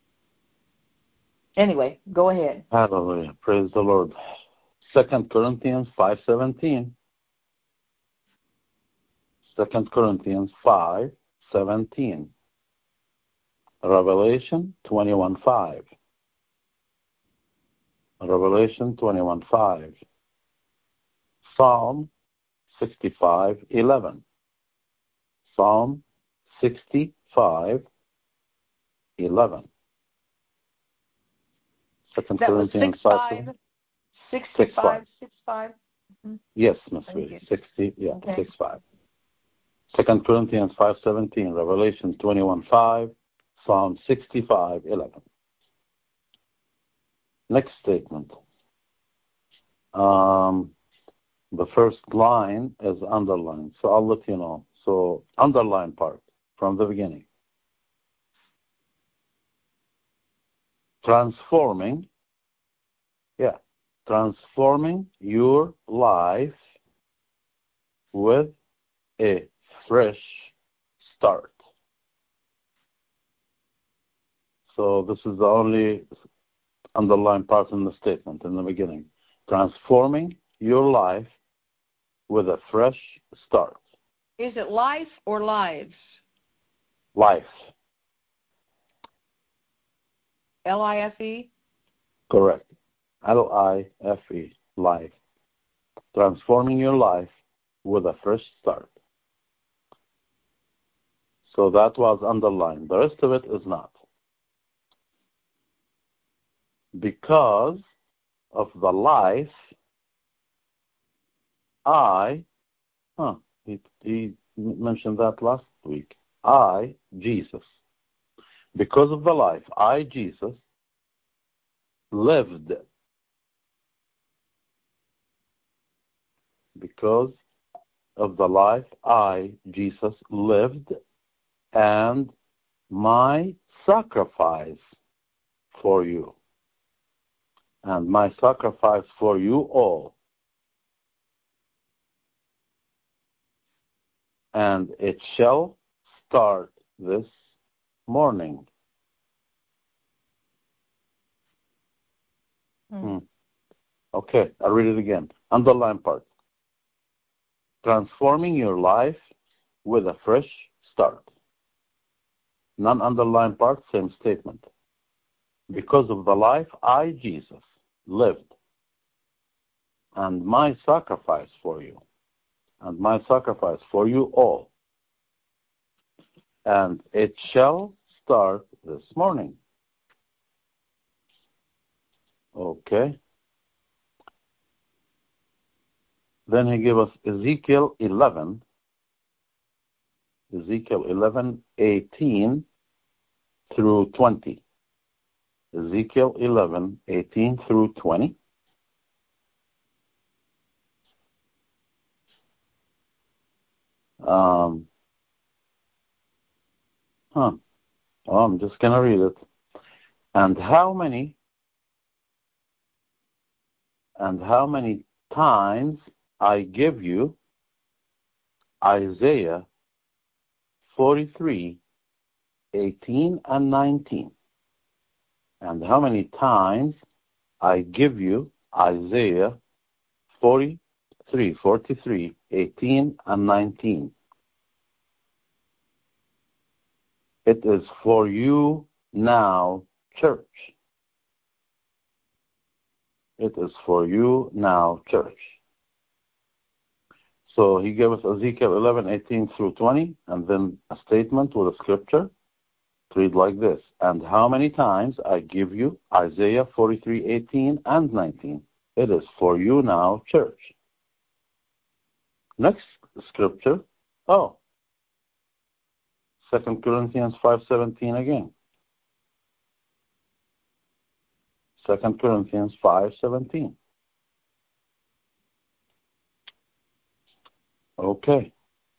Anyway, go ahead. Hallelujah. Praise the Lord. Second Corinthians five seventeen. Second Corinthians five seventeen. Revelation twenty-one five. Revelation twenty-one five. Psalm sixty-five eleven. Psalm sixty-five eleven. Second that Corinthians was six, five, sixty-five, six, five. Mm-hmm. Yes, Miss Lee. Sixty, yeah, okay. six five. Second Corinthians five seventeen, Revelation twenty-one five, Psalm sixty-five eleven. Next statement. Um, the first line is underlined, so I'll let you know. So underline part from the beginning. Transforming, yeah, transforming your life with a fresh start. So this is the only underlined part in the statement in the beginning. Transforming your life with a fresh start. Is it life or lives? Life. L I F E? Correct. L I F E, life. Transforming your life with a fresh start. So that was underlined. The rest of it is not. Because of the life I, huh, he, he mentioned that last week. I, Jesus. Because of the life I, Jesus, lived. Because of the life I, Jesus, lived, and my sacrifice for you. And my sacrifice for you all. And it shall start this morning. Hmm. Hmm. Okay, I'll read it again. Underline part. Transforming your life with a fresh start. Non-underlined part, same statement. Because of the life I, Jesus, lived, and my sacrifice for you, and my sacrifice for you all, and it shall start this morning. Okay. Then he gave us Ezekiel eleven, Ezekiel eleven, eighteen through twenty. Ezekiel eleven, eighteen through twenty. Um, Huh. Oh, I'm just going to read it. And how many, and how many times I give you Isaiah forty-three, eighteen and nineteen. And how many times I give you Isaiah forty-three, forty-three, eighteen and nineteen. It is for you now, church. It is for you now, church. So he gave us Ezekiel eleven, eighteen through twenty, and then a statement with a scripture to read like this. And how many times I give you Isaiah forty-three, eighteen and nineteen. It is for you now, church. Next scripture. Oh. Second Corinthians five seventeen again. Second Corinthians five seventeen. Okay.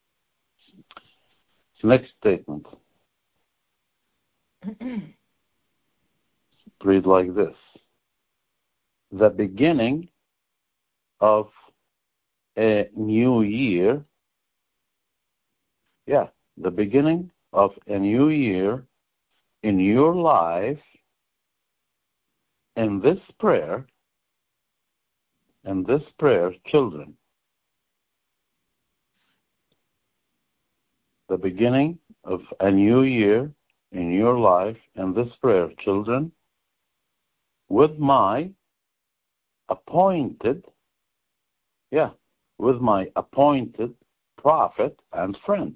Next statement. Read like this. The beginning of a new year. Yeah, the beginning of a new year in your life, in this prayer, in this prayer, children. The beginning of a new year in your life, in this prayer, children, with my appointed, yeah, with my appointed prophet and friend.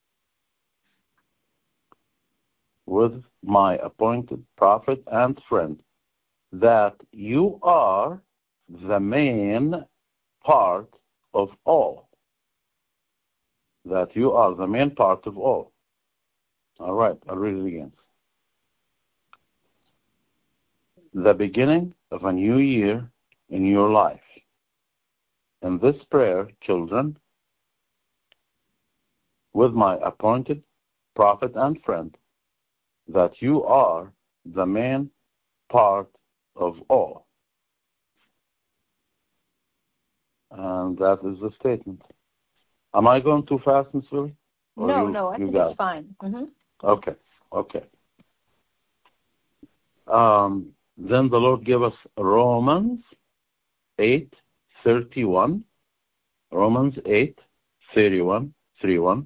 With my appointed prophet and friend, that you are the main part of all. That you are the main part of all. All right, I'll read it again. The beginning of a new year in your life. In this prayer, children, with my appointed prophet and friend, that you are the main part of all. And that is the statement. Am I going too fast, Miss Willie? No, you, no, I think it's fine. Mm-hmm. Okay, okay. Um, then the Lord gave us Romans eight thirty-one. Romans eight thirty-one, thirty-one.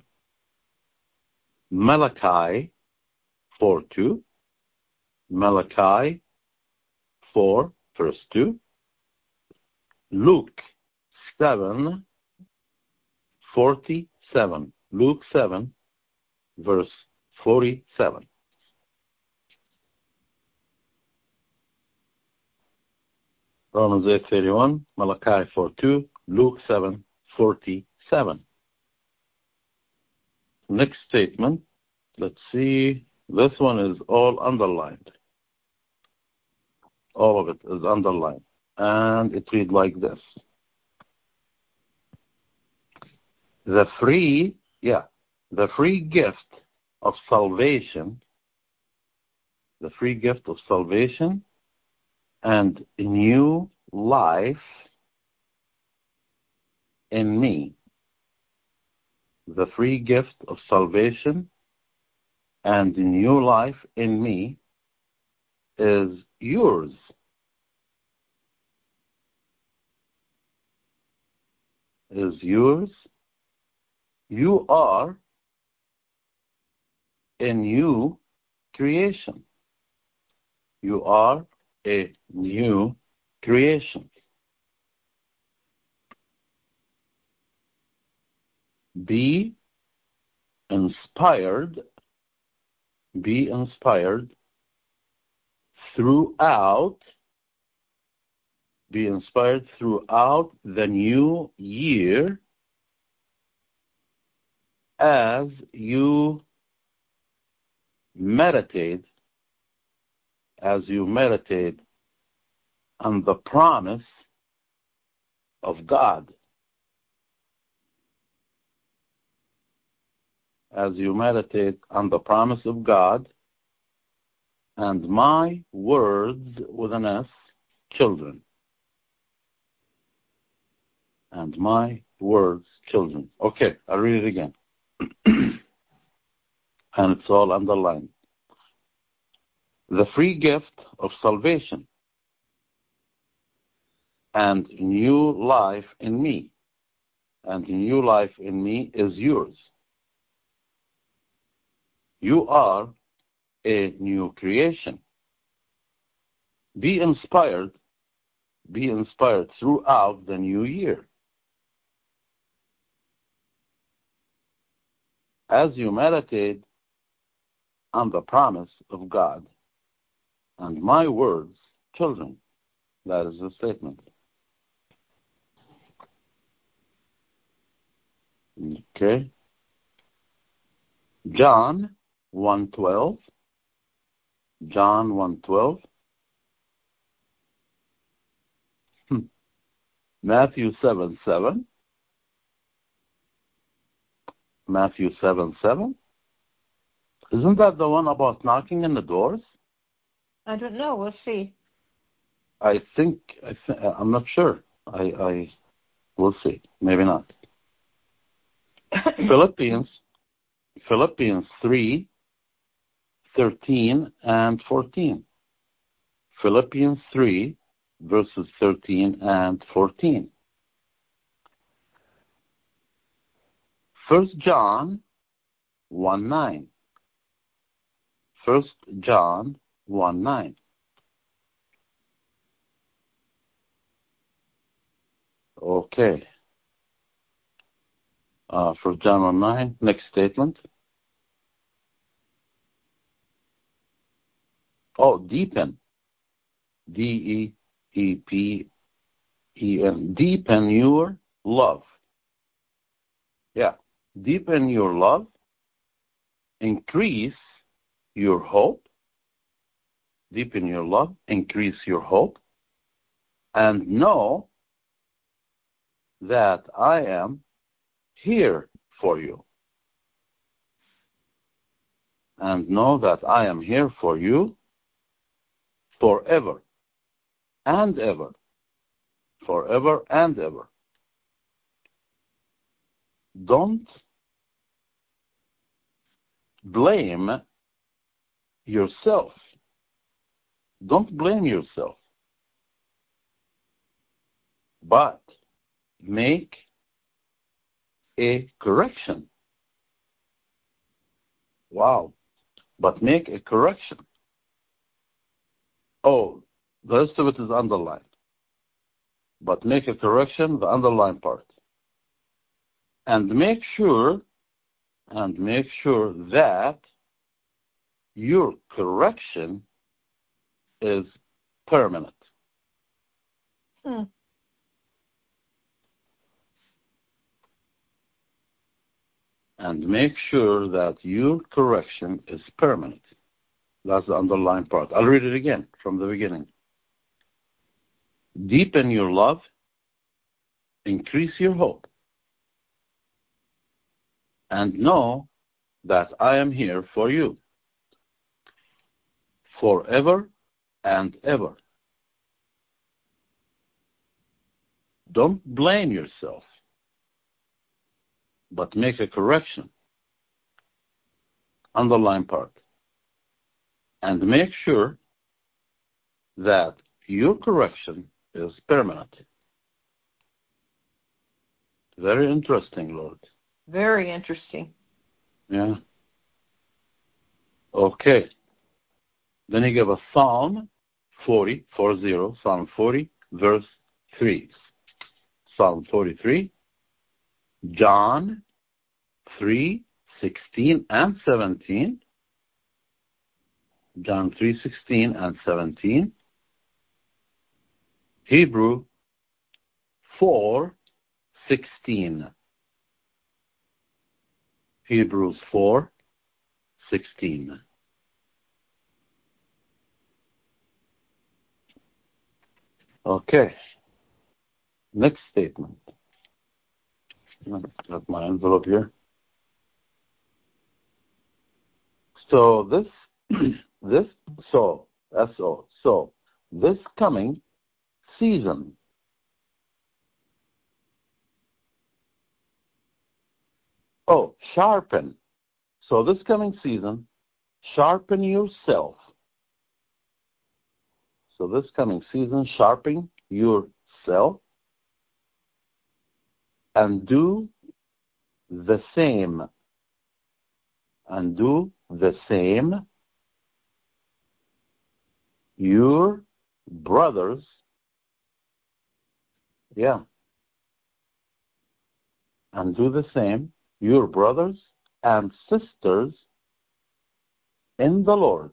Malachi four two. Malachi four, verse two. Luke seven forty-seven. Luke seven, verse forty-seven. Romans eight thirty-one, Malachi four two, Luke seven forty-seven. Next statement. Let's see. This one is all underlined. All of it is underlined. And it reads like this. The free, yeah, the free gift of salvation, the free gift of salvation and new life in me. The free gift of salvation and new life in me is yours. Is yours. You are a new creation. You are a new creation. Be inspired, be inspired throughout, be inspired throughout the new year as you meditate, as you meditate on the promise of God. as you meditate on the promise of God, and my words, with an S, children. And my words, children. Okay, I'll read it again. And it's all underlined. The free gift of salvation and new life in me. And new life in me is yours. You are a new creation. Be inspired, be inspired throughout the new year. As you meditate on the promise of God and my words, children. That is the statement. Okay. John one twelve. John one twelve. Matthew seven seven. Matthew seven seven. Isn't that the one about knocking in the doors? I don't know. We'll see. I think, I th- I'm not sure. I, I will see. Maybe not. Philippians, Philippians three, thirteen and fourteen. Philippians three, verses thirteen and fourteen. First John one nine. First John one nine. Okay. Uh, First John one nine. Next statement. Oh, deepen. D E E P E N. Deepen your love. Yeah. Deepen your love. Increase your hope. Deepen your love. Increase your hope. And know that I am here for you. And know that I am here for you forever and ever. Forever and ever. Don't blame yourself. Don't blame yourself. But make a correction. Wow. But make a correction. Oh, the rest of it is underlined. But make a correction, the underlined part. And make sure, and make sure that your correction is permanent. Hmm. And make sure that your correction is permanent. That's the underlined part. I'll read it again from the beginning. Deepen your love. Increase your hope. And know that I am here for you. Forever and ever. Don't blame yourself, but make a correction. Underline part. And make sure that your correction is permanent. Very interesting, Lord. Very interesting. Yeah. Okay. Then he gave a Psalm forty, four zero, Psalm forty, verse three. Psalm forty-three, John three, sixteen and seventeen. John three, sixteen and seventeen. Hebrew four, sixteen. Hebrews four, sixteen. Okay. Next statement. Got my envelope here. So this, this, so, S O, so, this coming season, oh, sharpen. So this coming season, sharpen yourself. So this coming season, sharpen yourself and do the same. And do the same. Your brothers, yeah, and do the same. Your brothers and sisters in the Lord.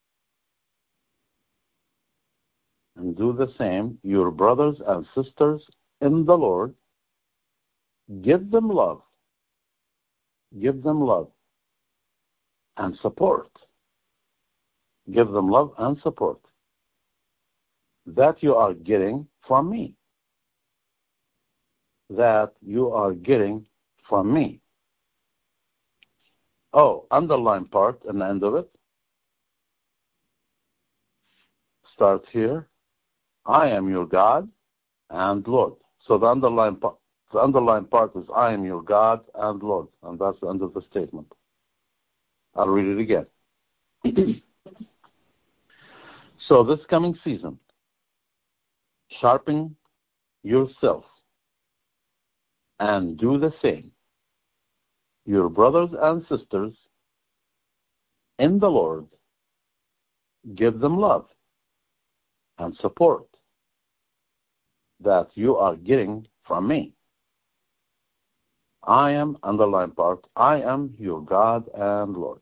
And do the same. Your brothers and sisters in the Lord. Give them love. Give them love and support. Give them love and support that you are getting from me. That you are getting from me. Oh, underline part and the end of it. Start here. I am your God and Lord. So the underline part, the underline part is I am your God and Lord. And that's the end of the statement. I'll read it again. So this coming season, sharpen yourself and do the same. Your brothers and sisters in the Lord, give them love and support that you are getting from me. I am, underline part, I am your God and Lord.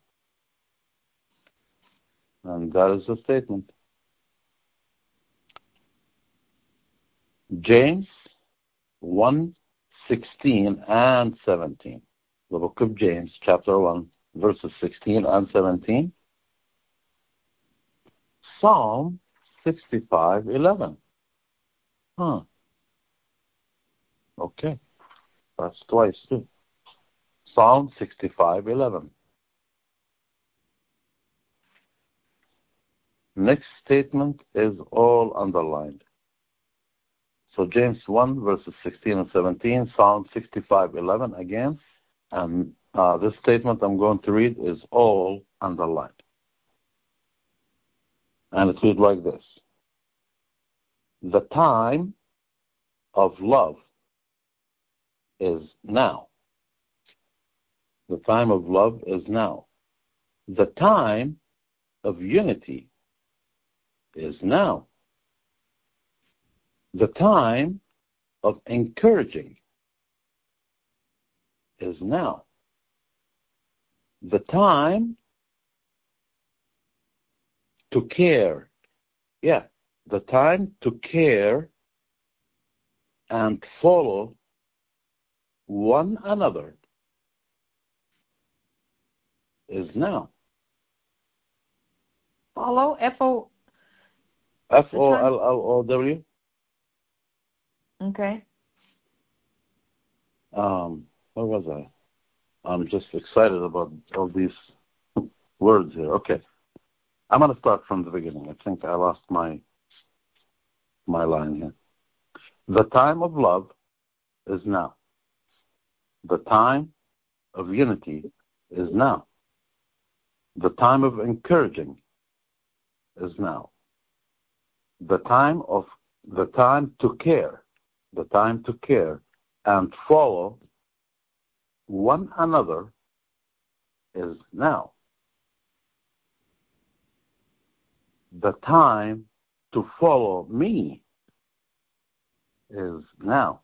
And that is the statement. James one, sixteen and seventeen. The book of James, chapter one, verses sixteen and seventeen. Psalm sixty-five, eleven. Huh. Okay. That's twice too. Psalm sixty-five, eleven. Next statement is all underlined. So James one, verses sixteen and seventeen, Psalm sixty-five, eleven again. And uh, this statement I'm going to read is all underlined. And it reads like this. The time of love is now. The time of love is now. The time of unity is now. The time of encouraging is now. The time to care, yeah, the time to care and follow one another is now. Follow, F O F O L L O W. Okay. Um, where was I? I'm just excited about all these words here. Okay. I'm going to start from the beginning. I think I lost my my line here. The time of love is now. The time of unity is now. The time of encouraging is now. The time of the time to care, the time to care and follow one another is now. The time to follow me is now.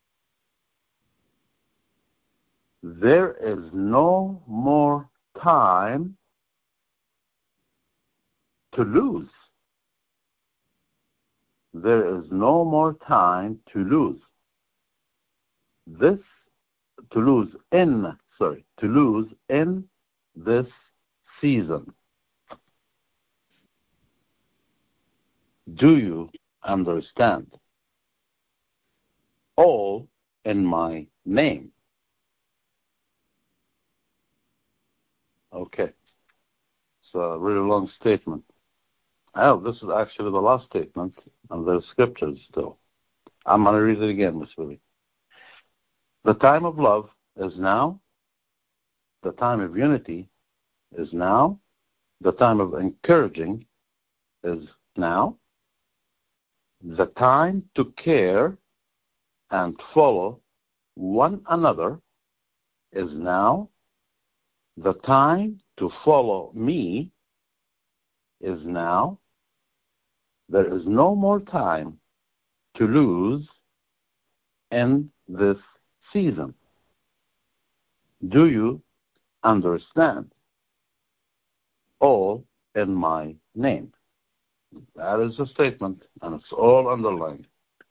There is no more time to lose. There is no more time to lose. This, to lose in, sorry, to lose in this season. Do you understand? All in my name. Okay. a really long statement. Oh, this is actually the last statement, and there's scriptures still. I'm going to read it again, Miss Willie. The time of love is now. The time of unity is now. The time of encouraging is now. The time to care and follow one another is now. The time to follow me is now. There is no more time to lose in this season. Do you understand? All in my name. That is a statement, and it's all underlined.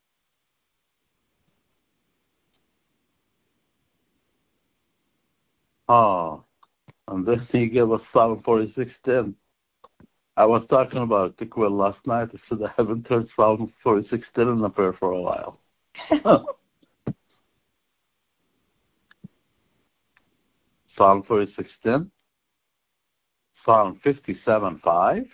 Ah, and then he gave us Psalm forty-six ten. I was talking about Tikwil last night. I said I haven't heard Psalm forty-six ten in the prayer for a while. Psalm forty-six ten, Psalm fifty-seven five,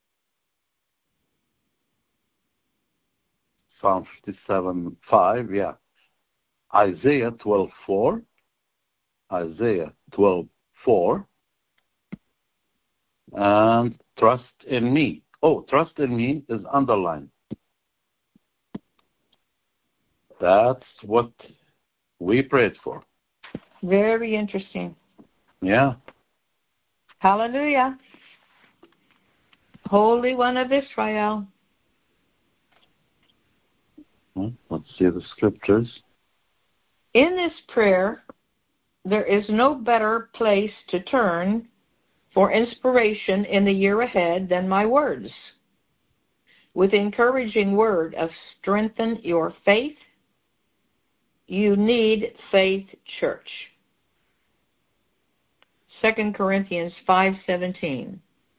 Psalm fifty-seven five, yeah, Isaiah twelve four, Isaiah twelve four, and trust in me. Oh, trust in me is underlined. That's what we prayed for. Very interesting. Yeah. Hallelujah. Holy One of Israel. Let's see the scriptures. In this prayer, there is no better place to turn for inspiration in the year ahead than my words. With encouraging word of strengthen your faith, you need Faith Church. Second Corinthians five seventeen.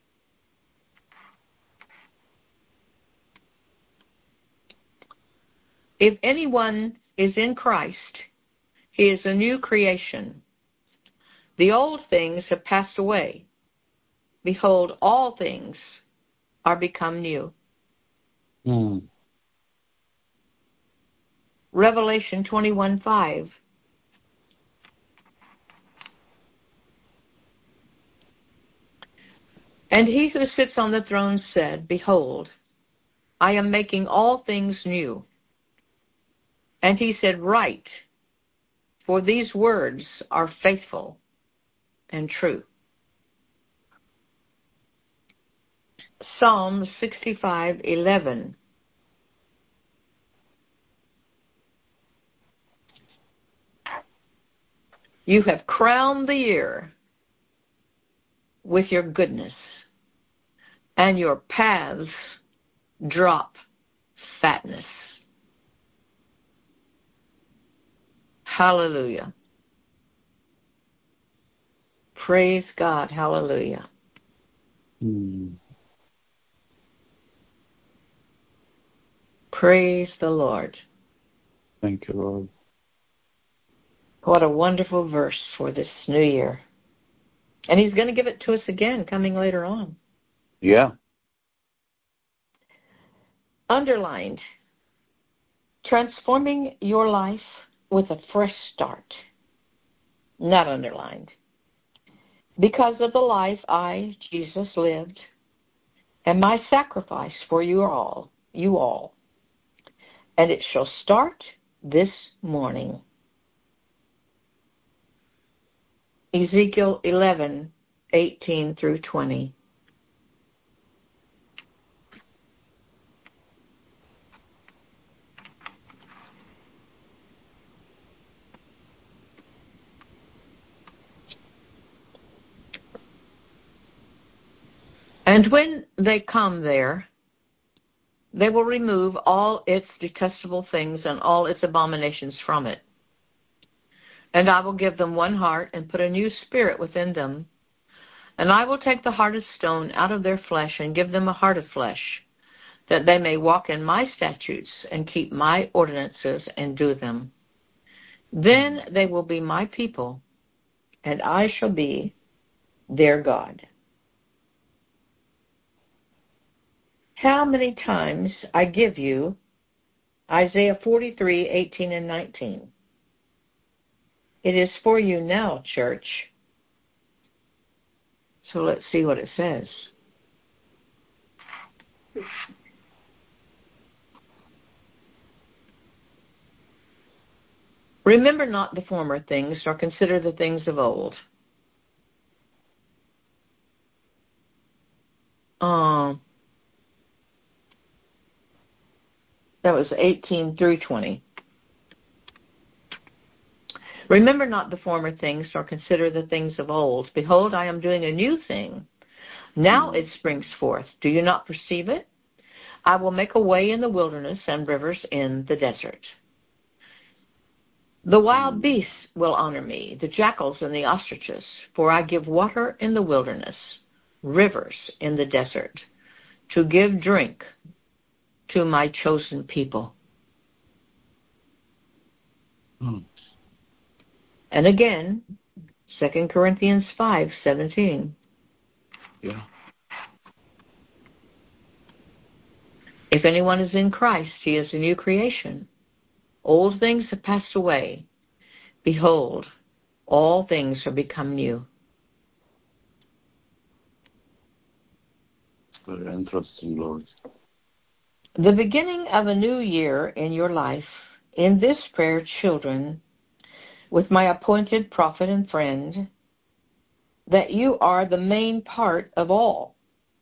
If anyone is in Christ, he is a new creation. The old things have passed away. Behold, all things are become new. Hmm. Revelation twenty-one five. And he who sits on the throne said, Behold, I am making all things new. And he said, Write, for these words are faithful and true. Psalm sixty-five eleven. You have crowned the year with your goodness, and your paths drop fatness. Hallelujah. Praise God. Hallelujah. Hmm. Praise the Lord. Thank you, Lord. What a wonderful verse for this new year. And he's going to give it to us again coming later on. Yeah. Underlined, transforming your life with a fresh start. Not underlined. Because of the life I, Jesus, lived, and my sacrifice for you all, you all. And it shall start this morning. Ezekiel eleven eighteen through twenty. And when they come there, they will remove all its detestable things and all its abominations from it. And I will give them one heart and put a new spirit within them. And I will take the heart of stone out of their flesh and give them a heart of flesh, that they may walk in my statutes and keep my ordinances and do them. Then they will be my people, and I shall be their God. how many times I give you Isaiah forty-three, eighteen and nineteen. It is for you now, church. So let's see what it says. Remember not the former things, nor consider the things of old. Um, that was eighteen through twenty. Remember not the former things, nor consider the things of old. Behold, I am doing a new thing. Now it springs forth. Do you not perceive it? I will make a way in the wilderness and rivers in the desert. The wild beasts will honor me, the jackals and the ostriches, for I give water in the wilderness, rivers in the desert, to give drink to my chosen people. Hmm. And again, Second Corinthians five seventeen. Yeah. If anyone is in Christ, he is a new creation. Old things have passed away. Behold, all things are become new. Very interesting, Lord. The beginning of a new year in your life, in this prayer, children, with my appointed prophet and friend, that you are the main part of all.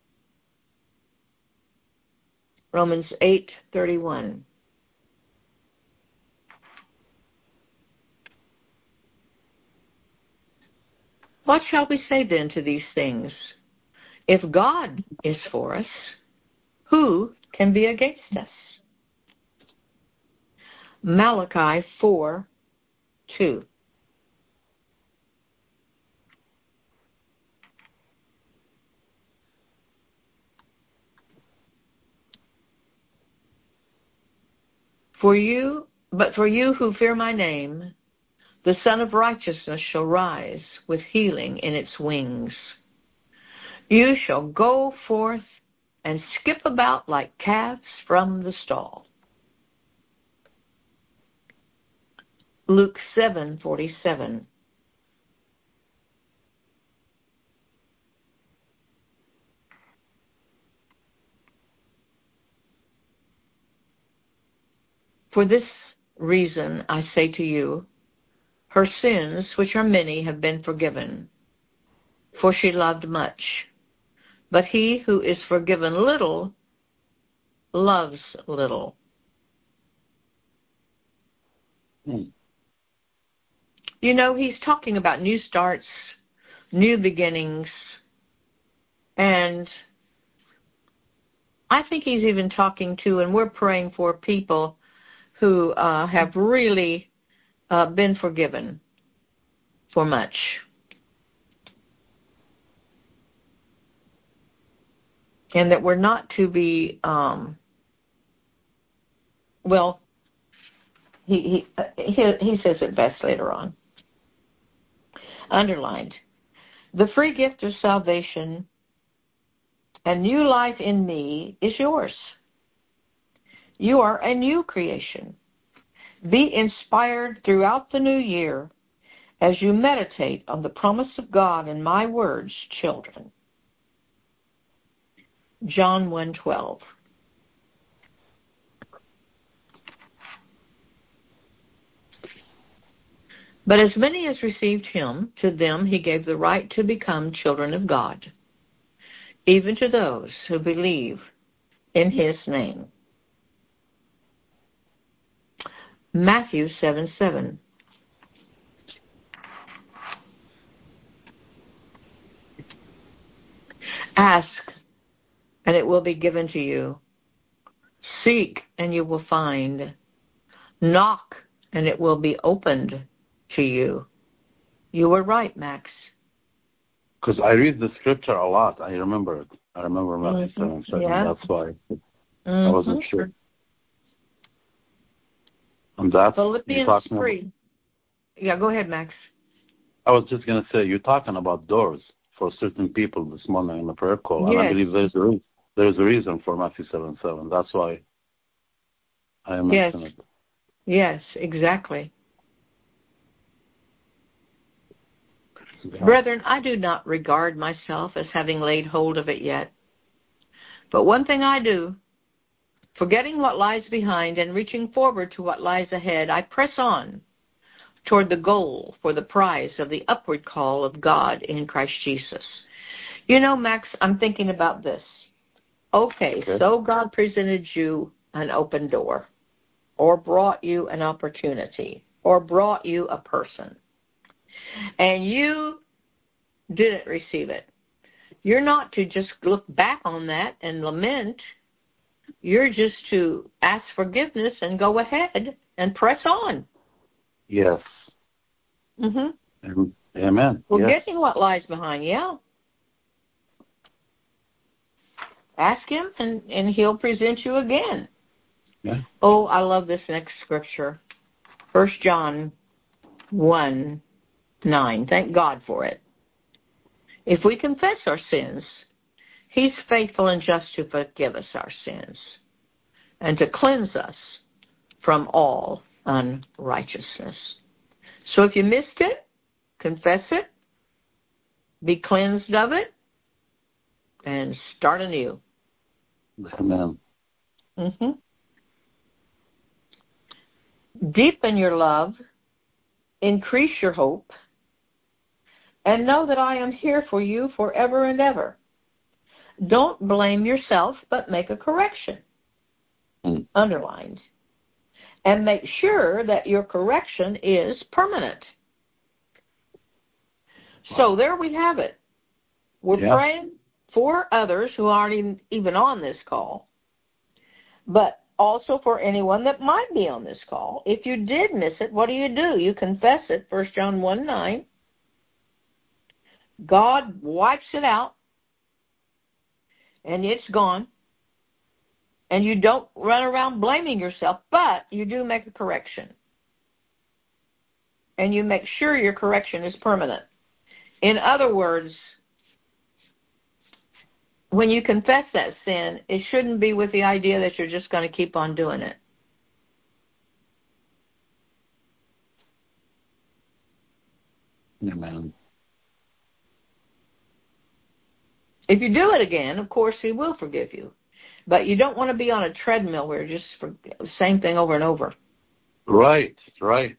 Romans eight thirty-one. What shall we say then to these things? If God is for us, who can be against us? Malachi four two. For you, but for you who fear my name, the Son of Righteousness shall rise with healing in its wings. You shall go forth and skip about like calves from the stall. Luke seven forty-seven. For this reason I say to you, her sins, which are many, have been forgiven, for she loved much. But he who is forgiven little loves little. Hmm. You know, he's talking about new starts, new beginnings, and I think he's even talking to, and we're praying for people who uh, have really uh, been forgiven for much. And that we're not to be, um, well, he, he, he, he says it best later on. Underlined. The free gift of salvation and new life in me is yours. You are a new creation. Be inspired throughout the new year as you meditate on the promise of God and my words, children. John one twelve. But as many as received him, to them he gave the right to become children of God, even to those who believe in his name. Matthew seven seven. Ask, and it will be given to you. Seek, and you will find. Knock, and it will be opened to you. You were right, Max. Because I read the scripture a lot. I remember it. I remember Matthew Mm-hmm. seven seven. Yeah. That's why Mm-hmm. I wasn't sure. And that's Philippians talking three. About, yeah, go ahead, Max. I was just going to say, you're talking about doors for certain people this morning in the prayer call. Yes. And I believe there is, there's a reason for Matthew seven seven. That's why I mentioned yes. it. Yes, exactly. Yeah. Brethren, I do not regard myself as having laid hold of it yet. But one thing I do, forgetting what lies behind and reaching forward to what lies ahead, I press on toward the goal for the prize of the upward call of God in Christ Jesus. You know, Max, I'm thinking about this. Okay, Okay. so God presented you an open door, or brought you an opportunity, or brought you a person, and you didn't receive it. You're not to just look back on that and lament. You're just to ask forgiveness and go ahead and press on. Yes. Mm-hmm. Amen. Forgetting yes. what lies behind, yeah. Ask him, and, and he'll present you again. Yeah. Oh, I love this next scripture. First John one nine. Thank God for it. If we confess our sins, he's faithful and just to forgive us our sins and to cleanse us from all unrighteousness. So if you missed it, confess it, be cleansed of it, and start anew. Amen. Mm-hmm. Deepen your love, increase your hope, and know that I am here for you forever and ever. Don't blame yourself, but make a correction. Mm. Underlined. And make sure that your correction is permanent. Wow. So there we have it. We're Yeah. praying for others who aren't even on this call, but also for anyone that might be on this call. If you did miss it, what do you do? You confess it, First John one nine. God wipes it out, and it's gone. And you don't run around blaming yourself, but you do make a correction. And you make sure your correction is permanent. In other words, when you confess that sin, it shouldn't be with the idea that you're just going to keep on doing it. Amen. If you do it again, of course, he will forgive you. But you don't want to be on a treadmill where you're just for the same thing over and over. Right, right.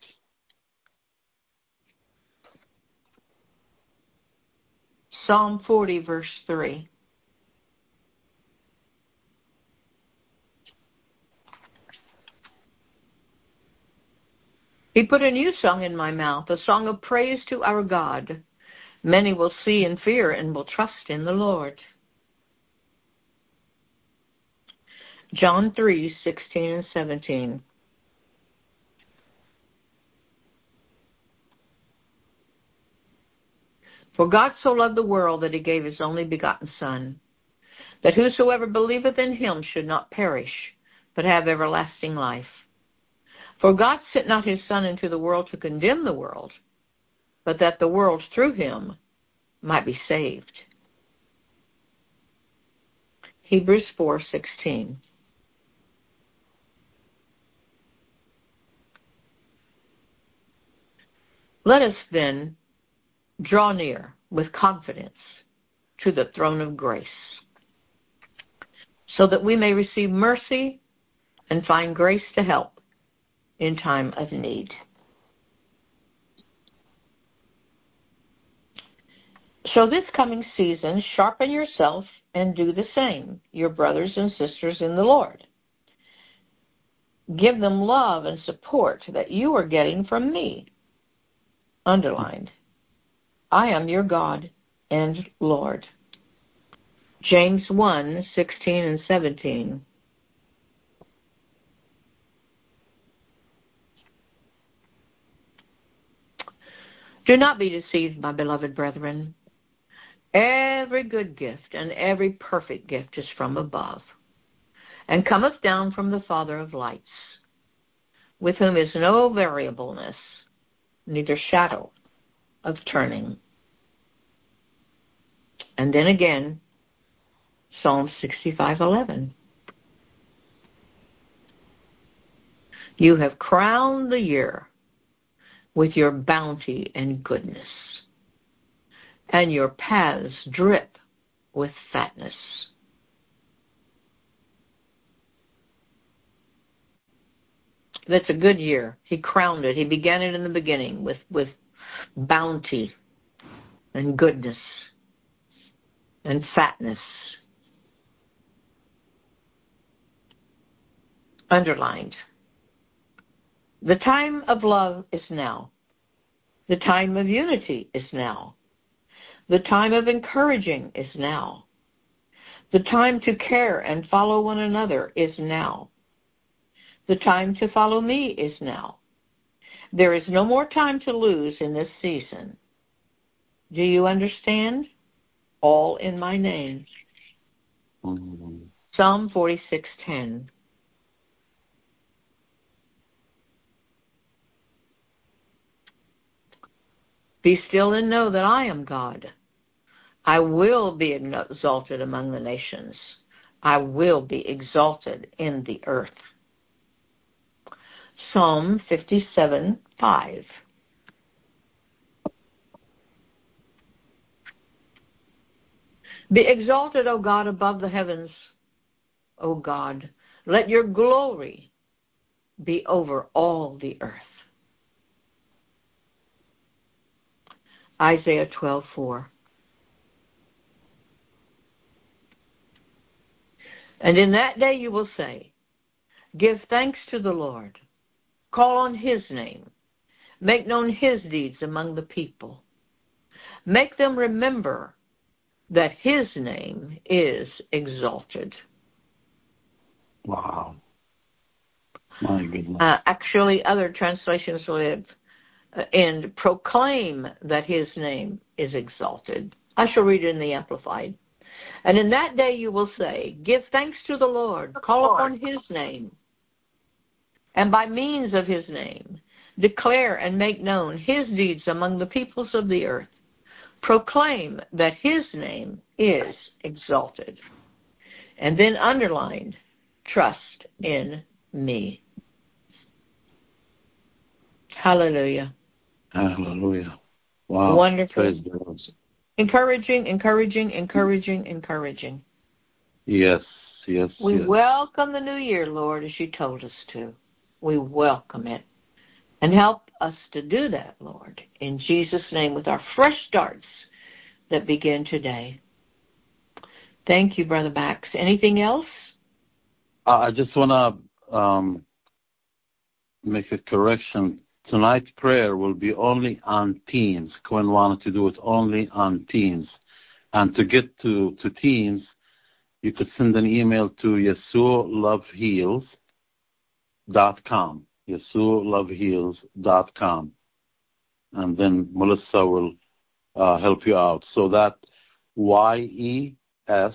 Psalm forty, verse three. He put a new song in my mouth, a song of praise to our God. Many will see and fear and will trust in the Lord. John three, sixteen and seventeen. For God so loved the world that he gave his only begotten Son, that whosoever believeth in him should not perish, but have everlasting life. For God sent not his Son into the world to condemn the world, but that the world through him might be saved. Hebrews four, sixteen. Let us then draw near with confidence to the throne of grace, so that we may receive mercy and find grace to help in time of need. So this coming season, sharpen yourself and do the same, your brothers and sisters in the Lord. Give them love and support that you are getting from me. Underlined. I am your God and Lord. James one, sixteen and seventeen. Do not be deceived, my beloved brethren. Every good gift and every perfect gift is from above, and cometh down from the Father of lights, with whom is no variableness, neither shadow of turning. And then again, Psalm sixty-five eleven. You have crowned the year with your bounty and goodness, and your paths drip with fatness. That's a good year. He crowned it. He began it in the beginning with, with bounty and goodness and fatness. Underlined. The time of love is now. The time of unity is now. The time of encouraging is now. The time to care and follow one another is now. The time to follow me is now. There is no more time to lose in this season. Do you understand? All in my name. Mm-hmm. Psalm forty-six ten. Be still and know that I am God. I will be exalted among the nations. I will be exalted in the earth. Psalm fifty-seven five. Be exalted, O God, above the heavens, O God. Let your glory be over all the earth. Isaiah twelve four. And in that day you will say, give thanks to the Lord. Call on his name. Make known his deeds among the people. Make them remember that his name is exalted. Wow. My goodness. Uh, actually, other translations live uh, and proclaim that his name is exalted. I shall read it in the Amplified. And in that day you will say, give thanks to the Lord. Call upon his name. And by means of his name, declare and make known his deeds among the peoples of the earth. Proclaim that his name is exalted. And then underlined, trust in me. Hallelujah. Hallelujah. Wow. Wonderful. Praise God. Encouraging, encouraging, encouraging, encouraging. Yes, yes, We yes. welcome the new year, Lord, as you told us to. We welcome it. And help us to do that, Lord, in Jesus' name, with our fresh starts that begin today. Thank you, Brother Max. Anything else? Uh, I just want to um, make a correction. Tonight's prayer will be only on Teams. Cohen wanted to do it only on Teams. And to get to, to Teams, you could send an email to yeshua love heals dot com. yeshua love heals dot com. And then Melissa will uh, help you out. So that Y E S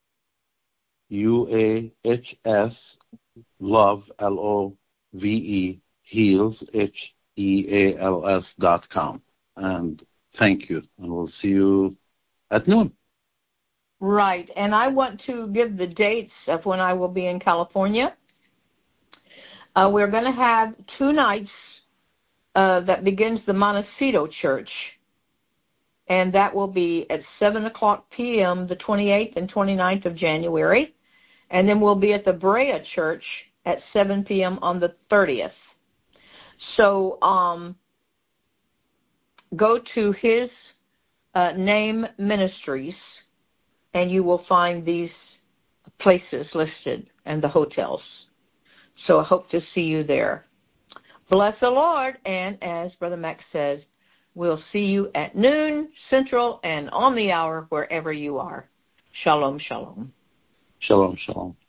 U A H S love, L O V E, heals, H E A L S dot com. And thank you. And we'll see you at noon. Right. And I want to give the dates of when I will be in California. Uh, we're going to have two nights uh, that begins the Montecito Church. And that will be at seven o'clock p.m. the twenty-eighth and twenty-ninth of January. And then we'll be at the Brea Church at seven p.m. on the thirtieth. So um, go to his uh, name ministries, and you will find these places listed and the hotels. So I hope to see you there. Bless the Lord, and as Brother Max says, we'll see you at noon Central and on the hour wherever you are. Shalom, shalom. Shalom, shalom.